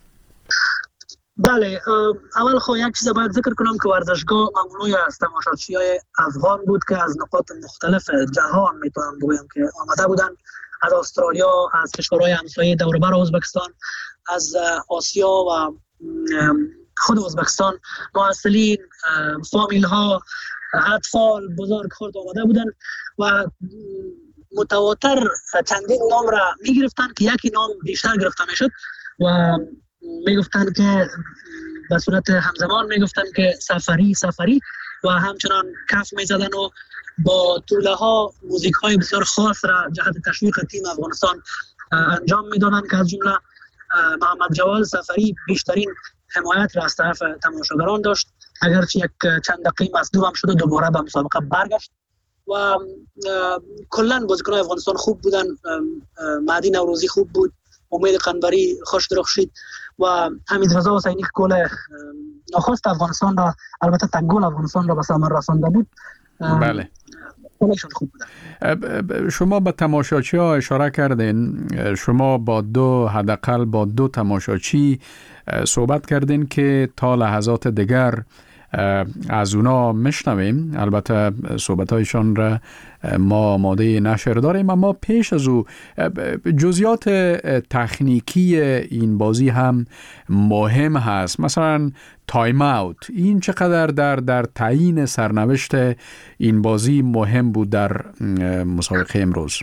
بله، اول خو یک چیز باید ذکر کنم که ورزشگاه مملوی از تماشاچیای افغان بود که از نقاط مختلف جهان میتونم بگویم که آمده بودن، از استرالیا، از کشورهای همسایه دور و بر ازبکستان، از آسیا و خود ازبکستان، معسلین، فامیل ها، اطفال، بزرگ خورد آمده بودن و متواتر چندین نام را می گرفتن که یکی نام بیشتر گرفته می شد و می گفتن که به صورت همزمان می گفتن که سفری سفری و همچنان کف می زدن و با طوله ها موزیک های بسیار خاص را جهت تشویق تیم افغانستان انجام می دادن که از جمله محمد جواد سفری بیشترین حمایت را از طرف تماشاگران داشت، اگرچه یک چند دقیقه مصدوم هم شد و دوباره به مسابقه برگشت و کلا بازیکنان افغانستان خوب بودن. مهدی نوروزی خوب بود، امید قنبری خوش درخشید و حمید رضا حسینی که گل نخست افغانستان را، البته تک گل افغانستان را به ثمر رسانده بود. بله، خوب بودن. شما به تماشاچی ها اشاره کردین، شما با دو حداقل با دو تماشاچی صحبت کردین که تا لحظات دیگر از اونا میشنویم. البته صحبت هایشان را ما آماده نشر داریم، اما پیش از او جزئیات تکنیکی این بازی هم مهم هست. مثلا تایم اوت، این چقدر در در تعیین سرنوشت این بازی مهم بود در مسابقه امروز؟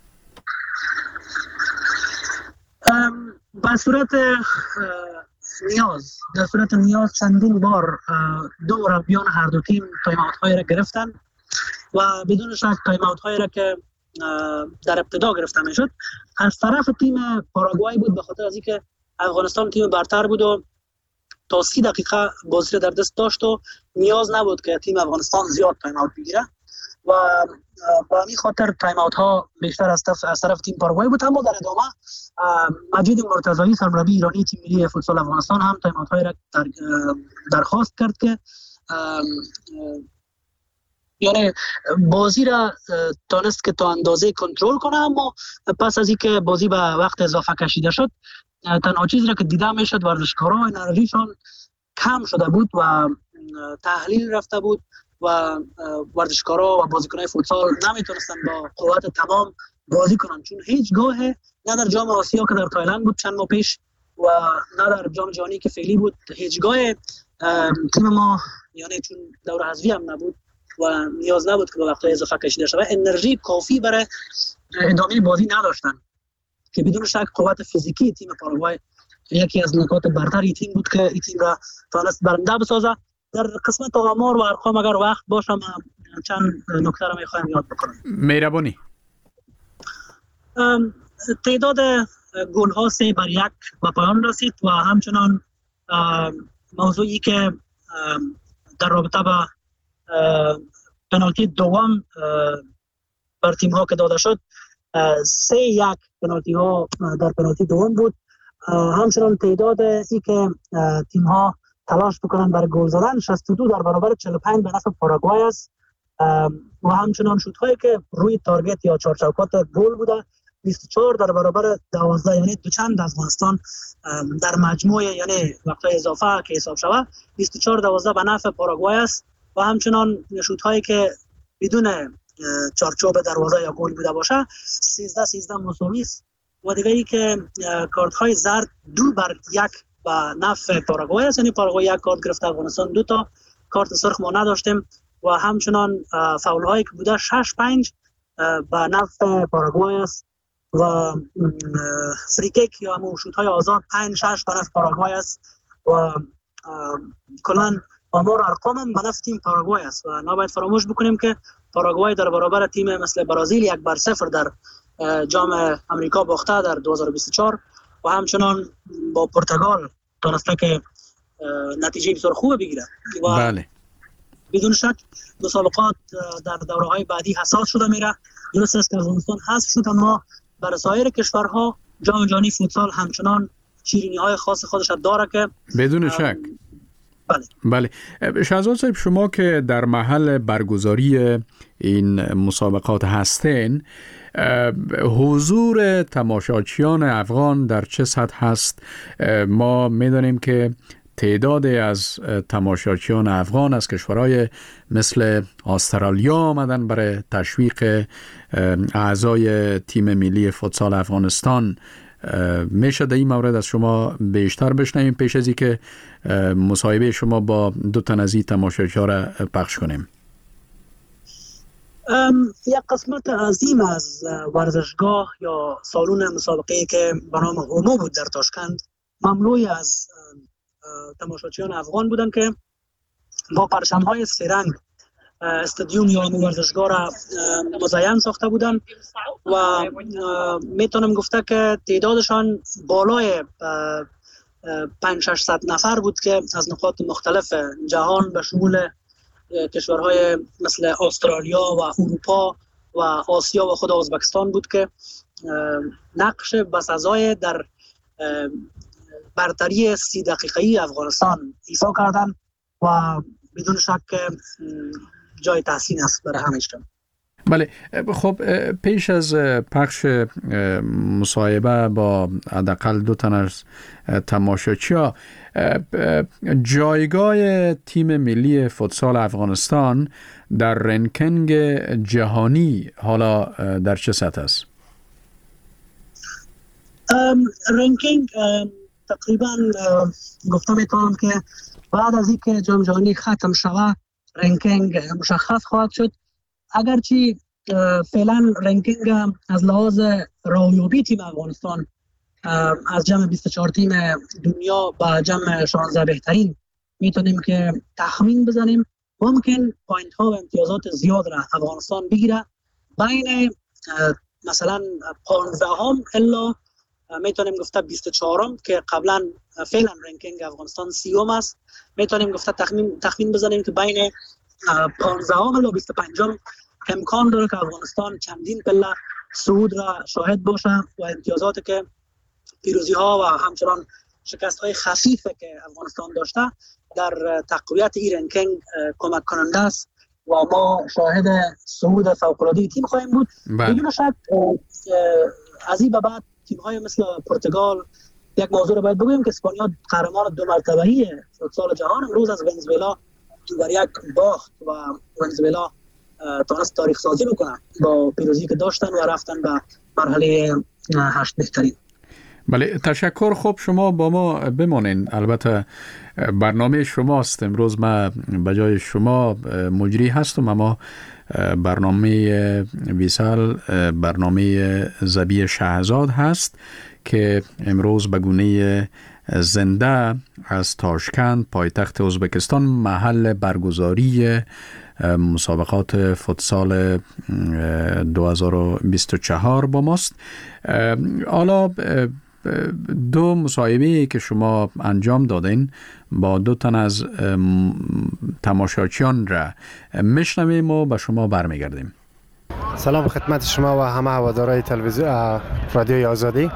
به صورت نیاز در صورت نیاز چندین بار دو مربیان هر دو تیم تایم اوت های را گرفتن و بدون شک تایم اوت هایی را که در ابتدا گرفته می شد از طرف تیم پاراگوای بود، به خاطر از اینکه افغانستان تیم برتر بود و تا سی دقیقه بازی را در دست داشت و نیاز نبود که تیم افغانستان زیاد تایم اوت بگیره و با این خاطر تایم اوت ها بیشتر از طرف از طرف تیم پاراگوای بود. اما در ادامه مجید مرتضایی سرمربی ایرانی تیم ملی فوتسال افغانستان هم تایم اوت های را در درخواست کرد که یعنی بازی را تانست که تا اندازه کنترل کنه، اما پس از اینکه بازی به وقت اضافه کشیده شد تنها چیزی را که دیده میشد ورزشکاران انرژیشان کم شده بود و تحلیل رفته بود و ورزشکارا و بازیکنان فوتسال نمیتونستن با قوت تمام بازی کنن، چون هیچ گاه نه در جام آسیا که در تایلند بود چند ماه پیش و نه در جام جهانی که فعلی بود هیچ گاه تیم ما، یعنی چون دوره حذفی هم نبود و نیاز نبود که به وقت اضافه کشیده شود، انرژی کافی برای ادامه بازی نداشتن که بدون شک قوت فیزیکی تیم پاراگوای یکی از نکات برتری تیم بود که این تیم را تونست برنده بسازه در قسمت آمار و ارقام اگر وقت باشم چند نکته را میخوایم یاد بکنم. مهربانی. تعداد گل ها سه بر یک به پایان رسید و همچنان موضوعی که در رابطه با پنالتی دوم بر تیم ها که داده شد، سه یک پنالتی ها در پنالتی دوم بود. همچنان تعداد ای که تیم ها تلاش بکنن برای گل زدن شصت و دو در برابر چهل و پنج به نفع پاراگوای است و همچنان شوت هایی که روی تارگت یا چارچوکات گل بوده بیست و چهار در برابر دوازده، یعنی دو چند افغانستان در مجموع، یعنی وقتای اضافه که حساب شود بیست و چهار دوازده به نفع پاراگوای است و همچنان شوت هایی که بدون چارچوب دروازه یا گل بوده باشه سیزده سیزده مساوی است و دیگه ای که کارت های زرد دو بر یک به نفع پاراگوای است، یعنی پاراگوای یک کارت گرفته، افغانستان دو تا کارت سرخ ما نداشتیم و همچنان فاول هایی که بوده شش پنج به نفع پاراگوای است و فریکیک یا همون شوت های آزاد پنج شش به نفع پاراگوای است و کلان آمار ارقام هم به نفع تیم پاراگوای است و نباید فراموش بکنیم که پاراگوای در برابر تیم مثل برزیل یک بر صفر در جام امریکا باخته در دو هزار و بیست و چهار و همچنان با پرتغال تونسته که نتیجه بسیار خوب بگیره و بله. بدون شک مسابقات در دوره‌های بعدی حساس شده میره. درست است که افغانستان حذف شد، اما برای سایر کشورها جام جهانی فوتسال همچنان شیرینی‌های خاص خودش داره که بدون شک. بله. بله. شهزاد صاحب، شما که در محل برگزاری این مسابقات هستین، حضور تماشاچیان افغان در چه سطح هست؟ ما می‌دانیم که تعدادی از تماشاچیان افغان از کشورهای مثل استرالیا آمدن برای تشویق اعضای تیم ملی فوتسال افغانستان. میشه در این مورد از شما بیشتر بشنویم پیش از اینکه مصاحبه شما با دو تن از این تماشاچی‌ها را پخش کنیم؟ یک قسمت عظیم از ورزشگاه یا سالن مسابقه که به نام هومو بود در تاشکند مملوی از تماشاچیان افغان بودن که با پرچم‌های سه رنگ استادیوم یا ورزشگاه را مزین ساخته بودن و میتونم گفته که تعدادشان بالای پنج ششصد نفر بود که از نقاط مختلف جهان به شمول کشورهای مثل استرالیا و اروپا و آسیا و خود ازبکستان بود که نقش بسزای در برتری سی دقیقه‌ای افغانستان ایفا کردن و بدون شک جای تحسین است برای همشون. بله. خب پیش از پخش مصاحبه با حداقل دو تن از تماشاچی‌ها، جایگاه تیم ملی فوتسال افغانستان در رنکینگ جهانی حالا در چه سطح است؟ رنکینگ تقریبا گفته میتونم که بعد از اینکه جام جهانی ختم شود رنکینگ مشخص خواهد شد. اگرچه فعلا رنکینگ از لحاظ راویابی تیم افغانستان از جمع بیست و چهار تیم دنیا با جمع شانزده بهترین میتونیم که تخمین بزنیم، ممکن پوینت ها و امتیازات زیاد را افغانستان بگیره بین مثلا پانزده هم الا میتونیم گفته بیست و چهار هم که قبلا فعلا رنکینگ افغانستان سی هم است. میتونیم گفته تخمین تخمین بزنیم که بین پانزده هم الا بیست و پنج هم امکان داره که افغانستان چندین پله صعود را شاهد باشه و امتیازاتی که پیروزی ها و همچنان شکست های خفیفه که افغانستان داشته در تقویت این رنکینگ کمک کننده است و ما شاهد صعود فوق‌العاده تیم خواهیم بود. بدون شک از این به بعد تیم های مثل پرتغال، یک موضوع رو باید بگویم که اسپانیا قهرمان دو مرتبه‌ای فوتسال جهان امروز از ونزوئلا در یک باخت و ونزوئلا تونست تاریخ سازی بکنه با پیروزی که داشتن و رفتن به مرحله هشت بهترین. بله، تشکر. خب شما با ما بمانین، البته برنامه شماست امروز، ما به جای شما مجری هستم اما برنامه ویسال برنامه زبی شهزاد هست که امروز به گونه زنده از تاشکند پایتخت ازبکستان محل برگزاری مسابقات فوتسال دو هزار و بیست و چهار با ماست. حالا دو مصاحبه که شما انجام دادین با دو تن از تماشاچیان را میشنویم و به شما برمیگردیم. سلام خدمت شما و همه هوادارهای تلویزیون رادیوی آزادی.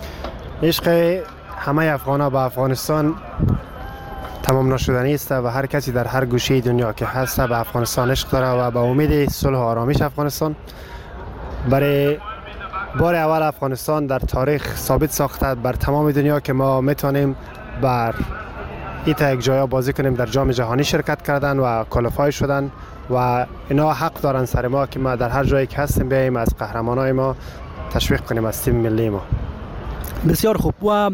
عشق همه افغان‌ها به افغانستان تمام نشدنی است و هر کسی در هر گوشه دنیا که هست به افغانستان عشق داره و به امید صلح و آرامش افغانستان. برای بار اول افغانستان در تاریخ ثابت ساخته بر تمام دنیا که ما میتونیم بر این تا یک جایا بازی کنیم، در جام جهانی شرکت کردن و کوالیفای شدن و اینا حق دارن سر ما که ما در هر جایی که هستیم بیاییم از قهرمانای ما تشویق کنیم از تیم ملی ما. بسیار خوب. و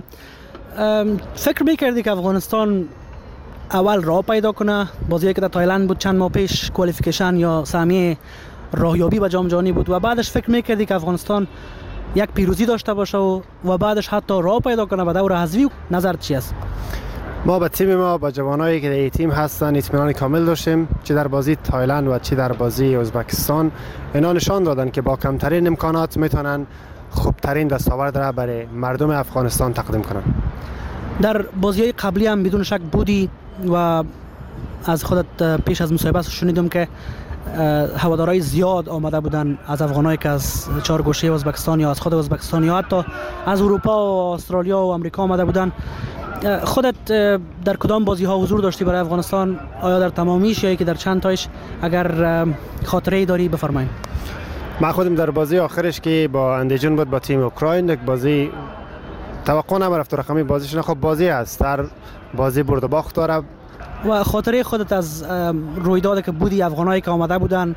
فکر میکردی که افغانستان اول راه پیدا کنه؟ بازی که در تایلند بود چند ماه پیش کوالیفیکیشن یا سهمیه راهیابی به جام جهانی بود و بعدش فکر میکردی که افغانستان یک پیروزی داشته باشه و, و بعدش حتی راه پیدا کنه به دور حذفی؟ نظر چی است؟ ما به تیم ما با جوانایی که در این تیم هستن اطمینان کامل داشتیم، چه در بازی تایلند و چه در بازی ازبکستان. اینا نشان دادن که با کمترین امکانات میتونن خوبترین دستاورد را برای مردم افغانستان تقدیم کنن. در بازی‌های قبلی هم بدون شک بودی و از خودت پیش از مصاحبه شنیدم که هوادارهای زیاد آمده بودن از افغانایی که از چهار گوشه ازبکستان یا از خود ازبکستان یا حتی از اروپا و استرالیا و آمریکا آمده بودن. خودت در کدام بازی ها حضور داشتی برای افغانستان؟ آیا در تمامیش یا که در چند تایش؟ اگر خاطره داری بفرمایید. من خودم در بازی آخرش که با اندیجون بود با تیم اوکراین، یک بازی توقع نمی‌رفت رقمی بازیش، خب بازی است، در بازی برد و باخت داره. و خاطره خودت از رویدادی که بودی، افغانایی که آمده بودن،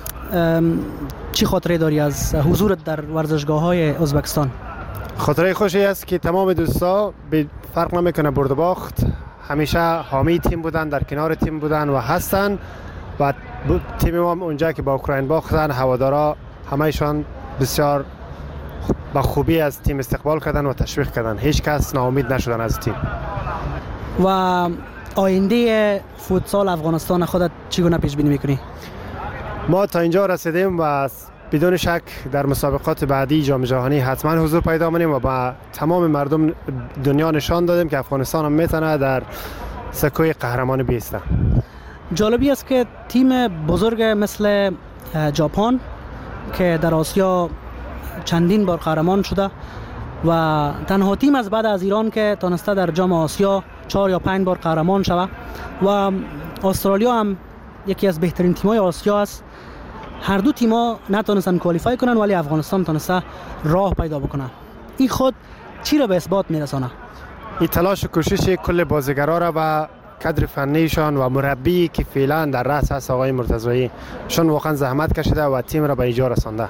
چی خاطره داری از حضورت در ورزشگاه‌های ازبکستان؟ خاطره خوشی است که تمام دوستا به فرق نمیکنه برد و باخت، همیشه حامی تیم بودن، در کنار تیم بودن و هستن. و تیم ما اونجا که با اوکراین باختن، هوادارا همه‌شان بسیار با خوبی از تیم استقبال کردن و تشویق کردن، هیچ کس ناامید نشدن از تیم. و آینده فوتسال افغانستان خودت چگونه پیش بینی میکنی؟ ما تا اینجا رسیدیم و بدون شک در مسابقات بعدی جام جهانی حتما حضور پیدا کنیم و با تمام مردم دنیا نشان دادیم که افغانستان هم میتونه در سکوی قهرمانی بیسته. جالبی است که تیم بزرگ مثل ژاپن که در آسیا چندین بار قهرمان شده و تنها تیم از بعد از ایران که تونسته در جام آسیا چهار یا پنج بار قهرمان شود و استرالیا هم یکی از بهترین تیم‌های آسیا است، هر دو تیم‌ها نتونستن کوالیفای کنن ولی افغانستان تونسته راه پیدا بکنه. این خود چی را به اثبات میرسانه؟ این تلاش و کوشش کل بازیگرا را و کادر فنیشان و مربی که فعلا در رأس هست آقای مرتضایی، شون واقعا زحمت کشیده و تیم را به اینجا رسانده.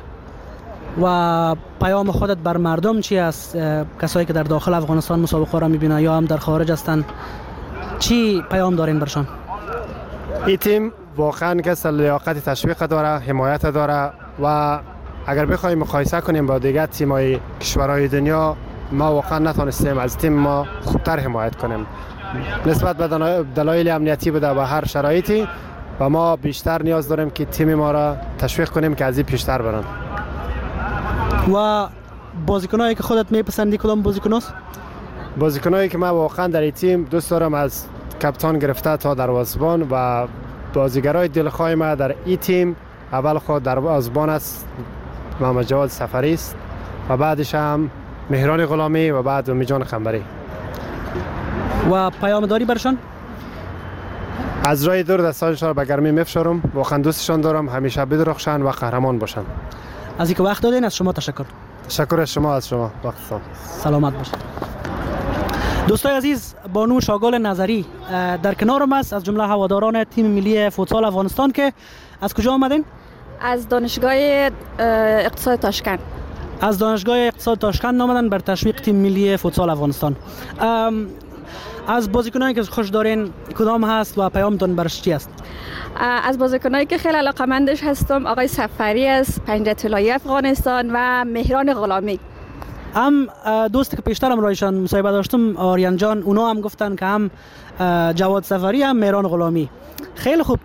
و پیام خودت بر مردم چی است؟ کسایی که در داخل افغانستان مسابقه را میبینن یا هم در خارج هستن، چی پیام دارین برشان؟ این تیم واقعا که لیاقت تشویق داره، حمایت داره و اگر بخوایم مقایسه کنیم با دیگر تیم‌های کشورهای دنیا، ما واقعا نتونستیم از تیم ما خوبتر حمایت کنیم. نسبت به دلایل امنیتی بوده و هر شرایطی و ما بیشتر نیاز داریم که تیم ما را تشویق کنیم که از این پیشتر برن. و بازیکنایی که خودت میپسندی کدام بازیکناست؟ بازیکنایی که ما واقعا در این تیم دوست دارم از کاپیتان گرفته تا دروازه‌بان و بازیگرای دلخواه ما در این تیم، اول خود دروازه‌بان است محمد جواد سفری است و بعدش هم مهران غلامی و بعد امیجان خنبری. و پیام داری برشان؟ از راه دور دستانشان را به گرمی میفشارم، واقعا دوستشان دارم، همیشه بدرخشن و قهرمان باشن. از اینکه وقت دادین از شما تشکر. تشکر از شما، از شما وقتتان. سلامت باشید. دوستای عزیز، بانو شاگال نظری در کنارم است از جمله هواداران تیم ملی فوتسال افغانستان. که از کجا آمدین؟ از دانشگاه اقتصاد تاشکند. از دانشگاه اقتصاد تاشکند آمدن بر تشویق تیم ملی فوتسال افغانستان. از بازیکنانی که خوش دارین کدام هست و پیامتون برش چی است؟ از بازیکنایی که خیلی علاقه‌مندش هستم آقای سفری است، پنجه طلایی افغانستان و مهران غلامی. هم دوستی که پیشتر هم رایشان مصاحبه داشتم آریان جان، اونا هم گفتن که هم جواد سفری هم مهران غلامی. خیلی خوب.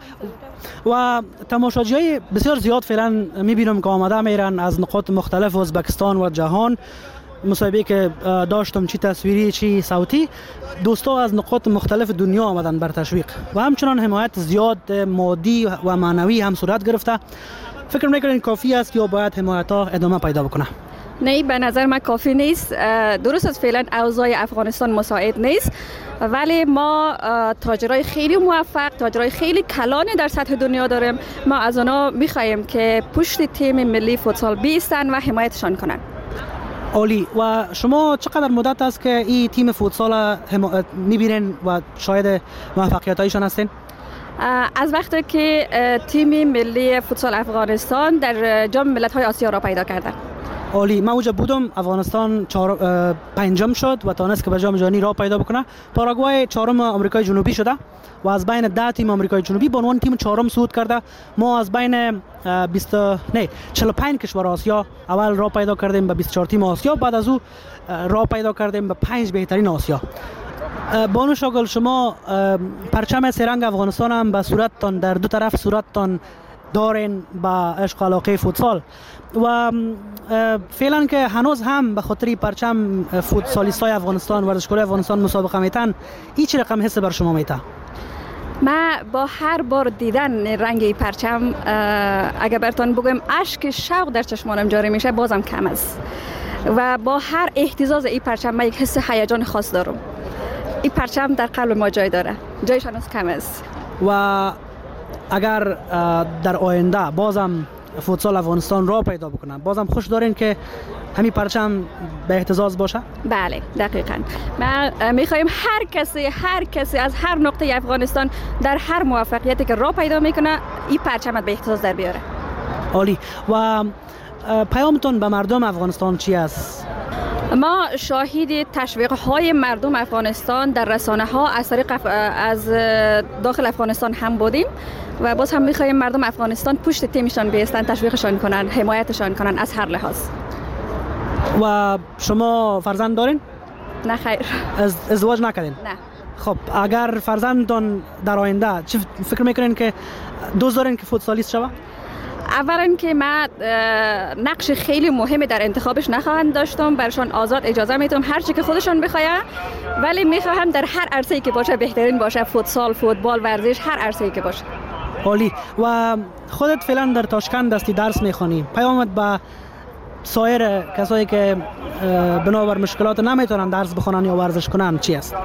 و تماشاچیای بسیار زیاد فعلا میبینم که آمده میرن از نقاط مختلف ازبکستان و جهان. مصاحبه که داشتم چی تصویری چی صوتی، دوستا از نقاط مختلف دنیا آمدن بر تشویق و همچنان حمایت زیاد مادی و معنوی هم صورت گرفته. فکر میکنین کافی است یا باید حمایت ها ادامه پیدا بکنه؟ نه، به نظر من کافی نیست. درست است فعلا اوضاع افغانستان مساعد نیست، ولی ما تاجرای خیلی موفق، تاجرای خیلی کلانی در سطح دنیا داریم. ما از اونا میخوایم که پشت تیم ملی فوتسال بیستن و حمایتشان کنن. عالی. و شما چقدر مدت است که این تیم فوتسال میبینین و شاید موفقیت هایشان هستین؟ از وقتی که تیم ملی فوتسال افغانستان در جام ملت‌های آسیا را پیدا کرده. عالی. من اونجا بودم، افغانستان چهار پنجم شد و تونست که به جام جهانی راه پیدا بکنه. پاراگوای چهارم آمریکای جنوبی شده و از بین ده تیم آمریکای جنوبی به عنوان تیم چهارم صعود کرده. ما از بین بیست نه چهل و پنج کشور آسیا اول راه پیدا کردیم به بیست و چهار تیم آسیا، بعد از او راه پیدا کردیم به پنج بهترین آسیا. بانو شاگل، شما پرچم سرنگ افغانستان هم به صورتتان در دو طرف صورتتان دارین با عشق علاقه فوتسال و فعلا که هنوز هم به خاطر پرچم فوتسالیستای افغانستان ورزشکارای افغانستان مسابقه میتن، این چه رقم حس بر شما میته؟ ما با هر بار دیدن رنگ این پرچم اگر براتون بگم اشک شوق در چشمانم جاری میشه بازم کم است و با هر اهتزاز این پرچم من یک حس هیجان خاص دارم. این پرچم در قلب ما جای داره، جایش هنوز کم است. و اگر در آینده بازم فوتسال افغانستان را پیدا بکنن، بازم خوش دارین که همین پرچم به اهتزاز باشه؟ بله دقیقاً. ما میخوایم هر کسی هر کسی از هر نقطه افغانستان در هر موفقیتی که را پیدا میکنه این پرچم به اهتزاز در بیاره. عالی. و پیامتون به مردم افغانستان چی است؟ ما شاهد تشویق های مردم افغانستان در رسانه ها از طریق از داخل افغانستان هم بودیم و باز هم میخوایم مردم افغانستان پشت تیمشان بیستن، تشویقشان کنن، حمایتشان کنن از هر لحاظ. و شما فرزند دارین؟ نه خیر. از ازدواج نکردین؟ نه. خب اگر فرزندتون در آینده چه فکر میکنین که دوست دارین که فوتسالیست شوه؟ اولا که من نقش خیلی مهمی در انتخابش نخواهند داشتم، برشان آزاد اجازه میتونم هر چی که خودشان بخواهند، ولی میخواهم در هر عرصه‌ای که باشه بهترین باشه، فوتسال، فوتبال، ورزش، هر عرصه‌ای که باشه. عالی. و خودت فعلا در تاشکند هستی درس میخوانی، پیامت به سایر کسایی که بنابر مشکلات نمیتونن درس بخونن یا ورزش کنن چی است؟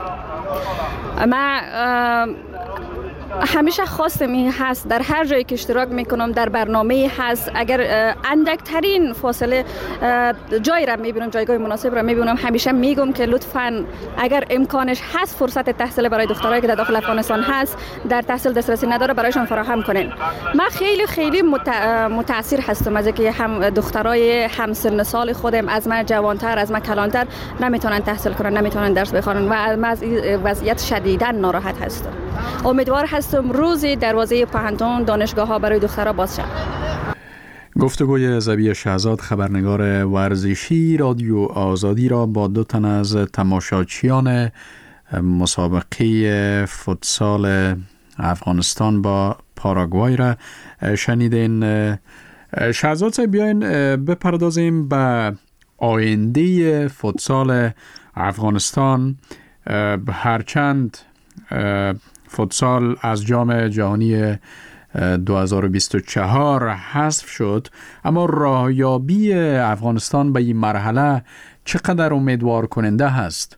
من همیشه خواستم این هست در هر جایی که اشتراک میکنم در برنامه هست، اگر اندکترین فاصله جایی را میبینم، جایگاه مناسب را میبینم، همیشه میگم که لطفاً اگر امکانش هست فرصت تحصیل برای دخترایی که در داخل افغانستان هست در تحصیل دسترسی نداره برایشان فراهم کنین. من خیلی خیلی متاثر هستم از اینکه هم دخترای همسن سال خودم از من جوانتر از من کلانتر نمیتونن تحصیل کنن، نمیتونن درس بخونن و من از وضعیت شدیداً ناراحت هستم. امیدوار هستم روزی دروازه پهنتون دانشگاه ها برای دخترها باز شد. گفتگوی زبیه شهزاد خبرنگار ورزشی رادیو آزادی را با دو تن از تماشاچیان مسابقه فوتسال افغانستان با پاراگوای را شنیدین. شهزاد صاحب بیاین بپردازیم به آینده فوتسال افغانستان. هرچند فوتسال از جام جهانی دو هزار و بیست و چهار حذف شد، اما راهیابی افغانستان به این مرحله چقدر امیدوار کننده هست؟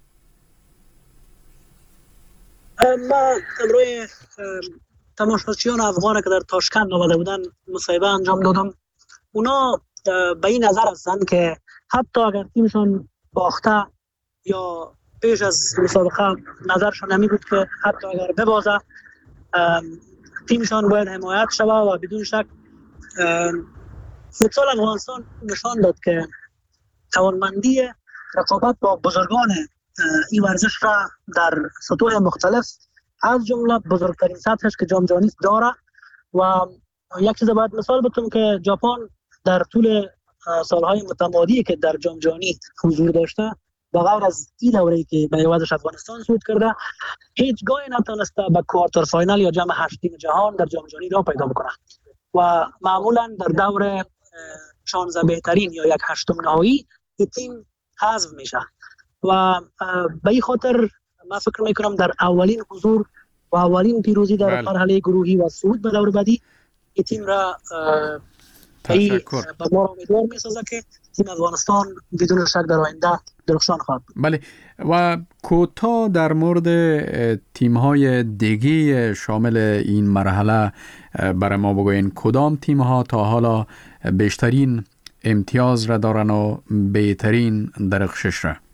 ما امروز تماشاچیان افغان که در تاشکند آمده بودن مصاحبه انجام دادم، اونا به این نظر هستند که حتی اگر تیمشان باخته یا پیش از مسابقه نظرشان نمی بود که حتی اگر ببازه تیمشان باید حمایت شود و بدون شک فوتسال افغانستان نشان داد که توانمندی رقابت با بزرگان این ورزش را در سطوح مختلف از جمله بزرگترین سطحش که جام جهانی داره. و یک چیز باید مثال بتونم که ژاپن در طول سالهای متمادی که در جام جهانی حضور داشته بغیر از این دوره‌ای که به عوضش افغانستان صعود کرده هیچگاهی نتونسته به کوارتر فاینال یا جام هشت تیم جهان در جام جهانی را پیدا بکنه و معمولا در دور شانزده بهترین یا یک هشتم نهایی این تیم حذف میشه و به این خاطر من فکر میکنم در اولین حضور و اولین پیروزی در مرحله گروهی و صعود به دور بعدی این تیم را تشکر به ما امیدوار میسازه که تیم افغانستان بدون شک در آینده درخشان خواهد بود. بله و کوتاه در مورد تیم‌های دیگه شامل این مرحله برای ما بگوین کدام تیم‌ها تا حالا بیشترین امتیاز را دارن و بهترین درخشش را؟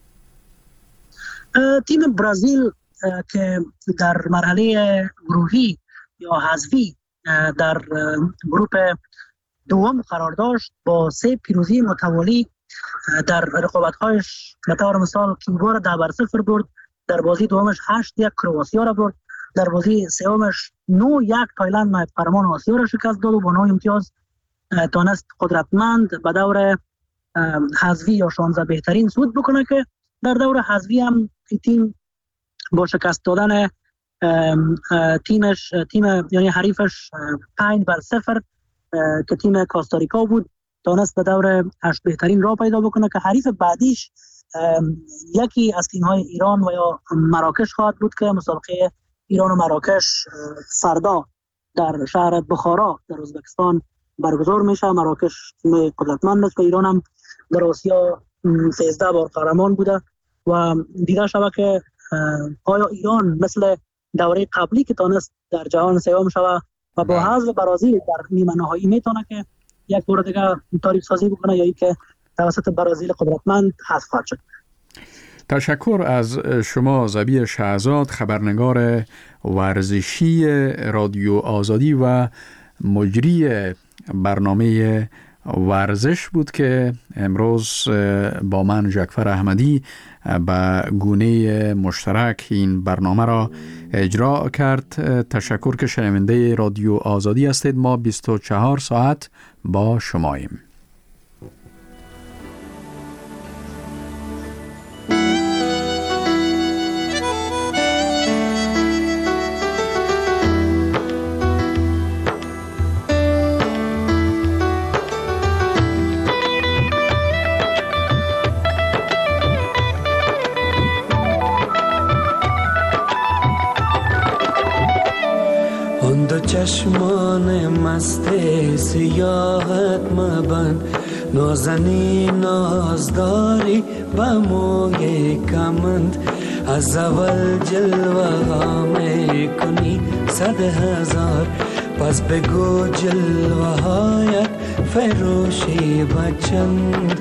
تیم برزیل که در مرحله گروهی یا حذفی در گروپ دوم قرار داشت با سه پیروزی متوالی در رقابت‌هایش به طور مثال کیوبا را ده بر صفر برد، در بازی دومش هشت یک کرواتیا را برد، در بازی سومش نه یک تایلند نایب قهرمان آسیا را شکست داد و با نه امتیاز تانست قدرتمند به دور حذفی یا شانزده بهترین صعود بکنه که در دور حذفی هم تیم با شکست دادن تیمش تیم یعنی حریفش پنج بر صفر که تیم کاستاریکا بود تانست به دور هشت بهترین را پیدا بکنه که حریف بعدیش یکی از تیم‌های ایران و یا مراکش خواهد بود که مسابقه ایران و مراکش فردا در شهر بخارا در ازبکستان برگزار میشه. مراکش تیم قدرتمند است و ایران هم در آسیا سیزده بار قهرمان بوده و دیده شده که آیا ایران مثل دوره قبلی که تانست در جهان سوم شود و با حذف برازیل در نیمه نهایی میتونه که یک بار دیگه تاریخ سازی بکنه یا اینکه توسط برازیل قدرتمند حذف خواهد شد. تشکر از شما ذبیح شهزاد، خبرنگار ورزشی رادیو آزادی و مجری برنامه ورزش بود که امروز با من جعفر احمدی به گونه مشترک این برنامه را اجرا کرد. تشکر که شنونده رادیو آزادی هستید. ما بیست و چهار ساعت با شماییم. چشمان مست سیاحت مبند نازنی نازداری با موی کمند از اول جلوه می کنی صد هزار پس بگو جلوه هایت فروشی بچند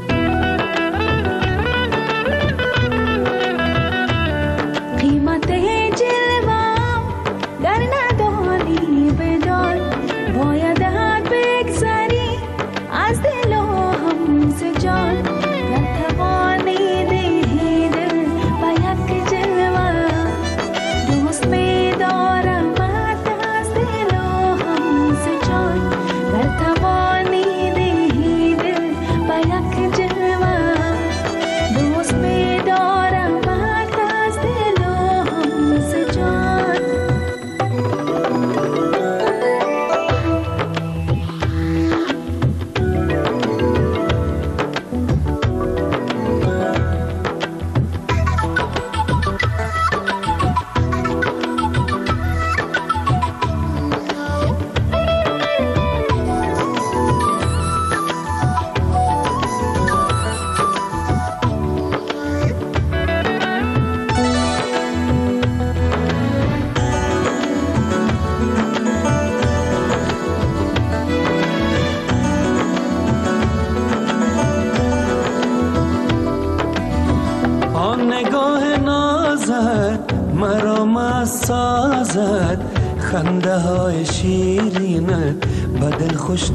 خنده های شیرینت بدل خوش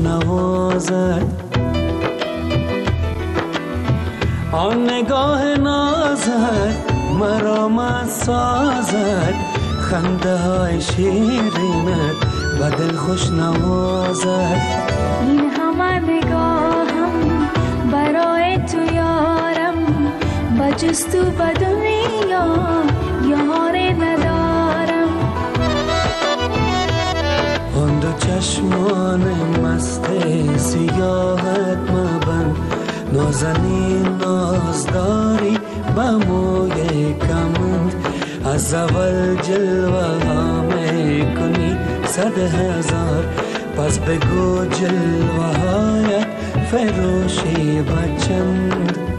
نوازد آن نگاه ناز سازد مرا مست سازد خنده های شیرینت به دل خوش نوازد این همه نگاهم برای تو یارم با جست و به دنیا یاری ندارم آن دو چشمان مست سیاهت مبند نازنین نازداری به موی کمند از اول جلوه ها می کنی صد هزار پس بگو جلوه هایت فروشی بچند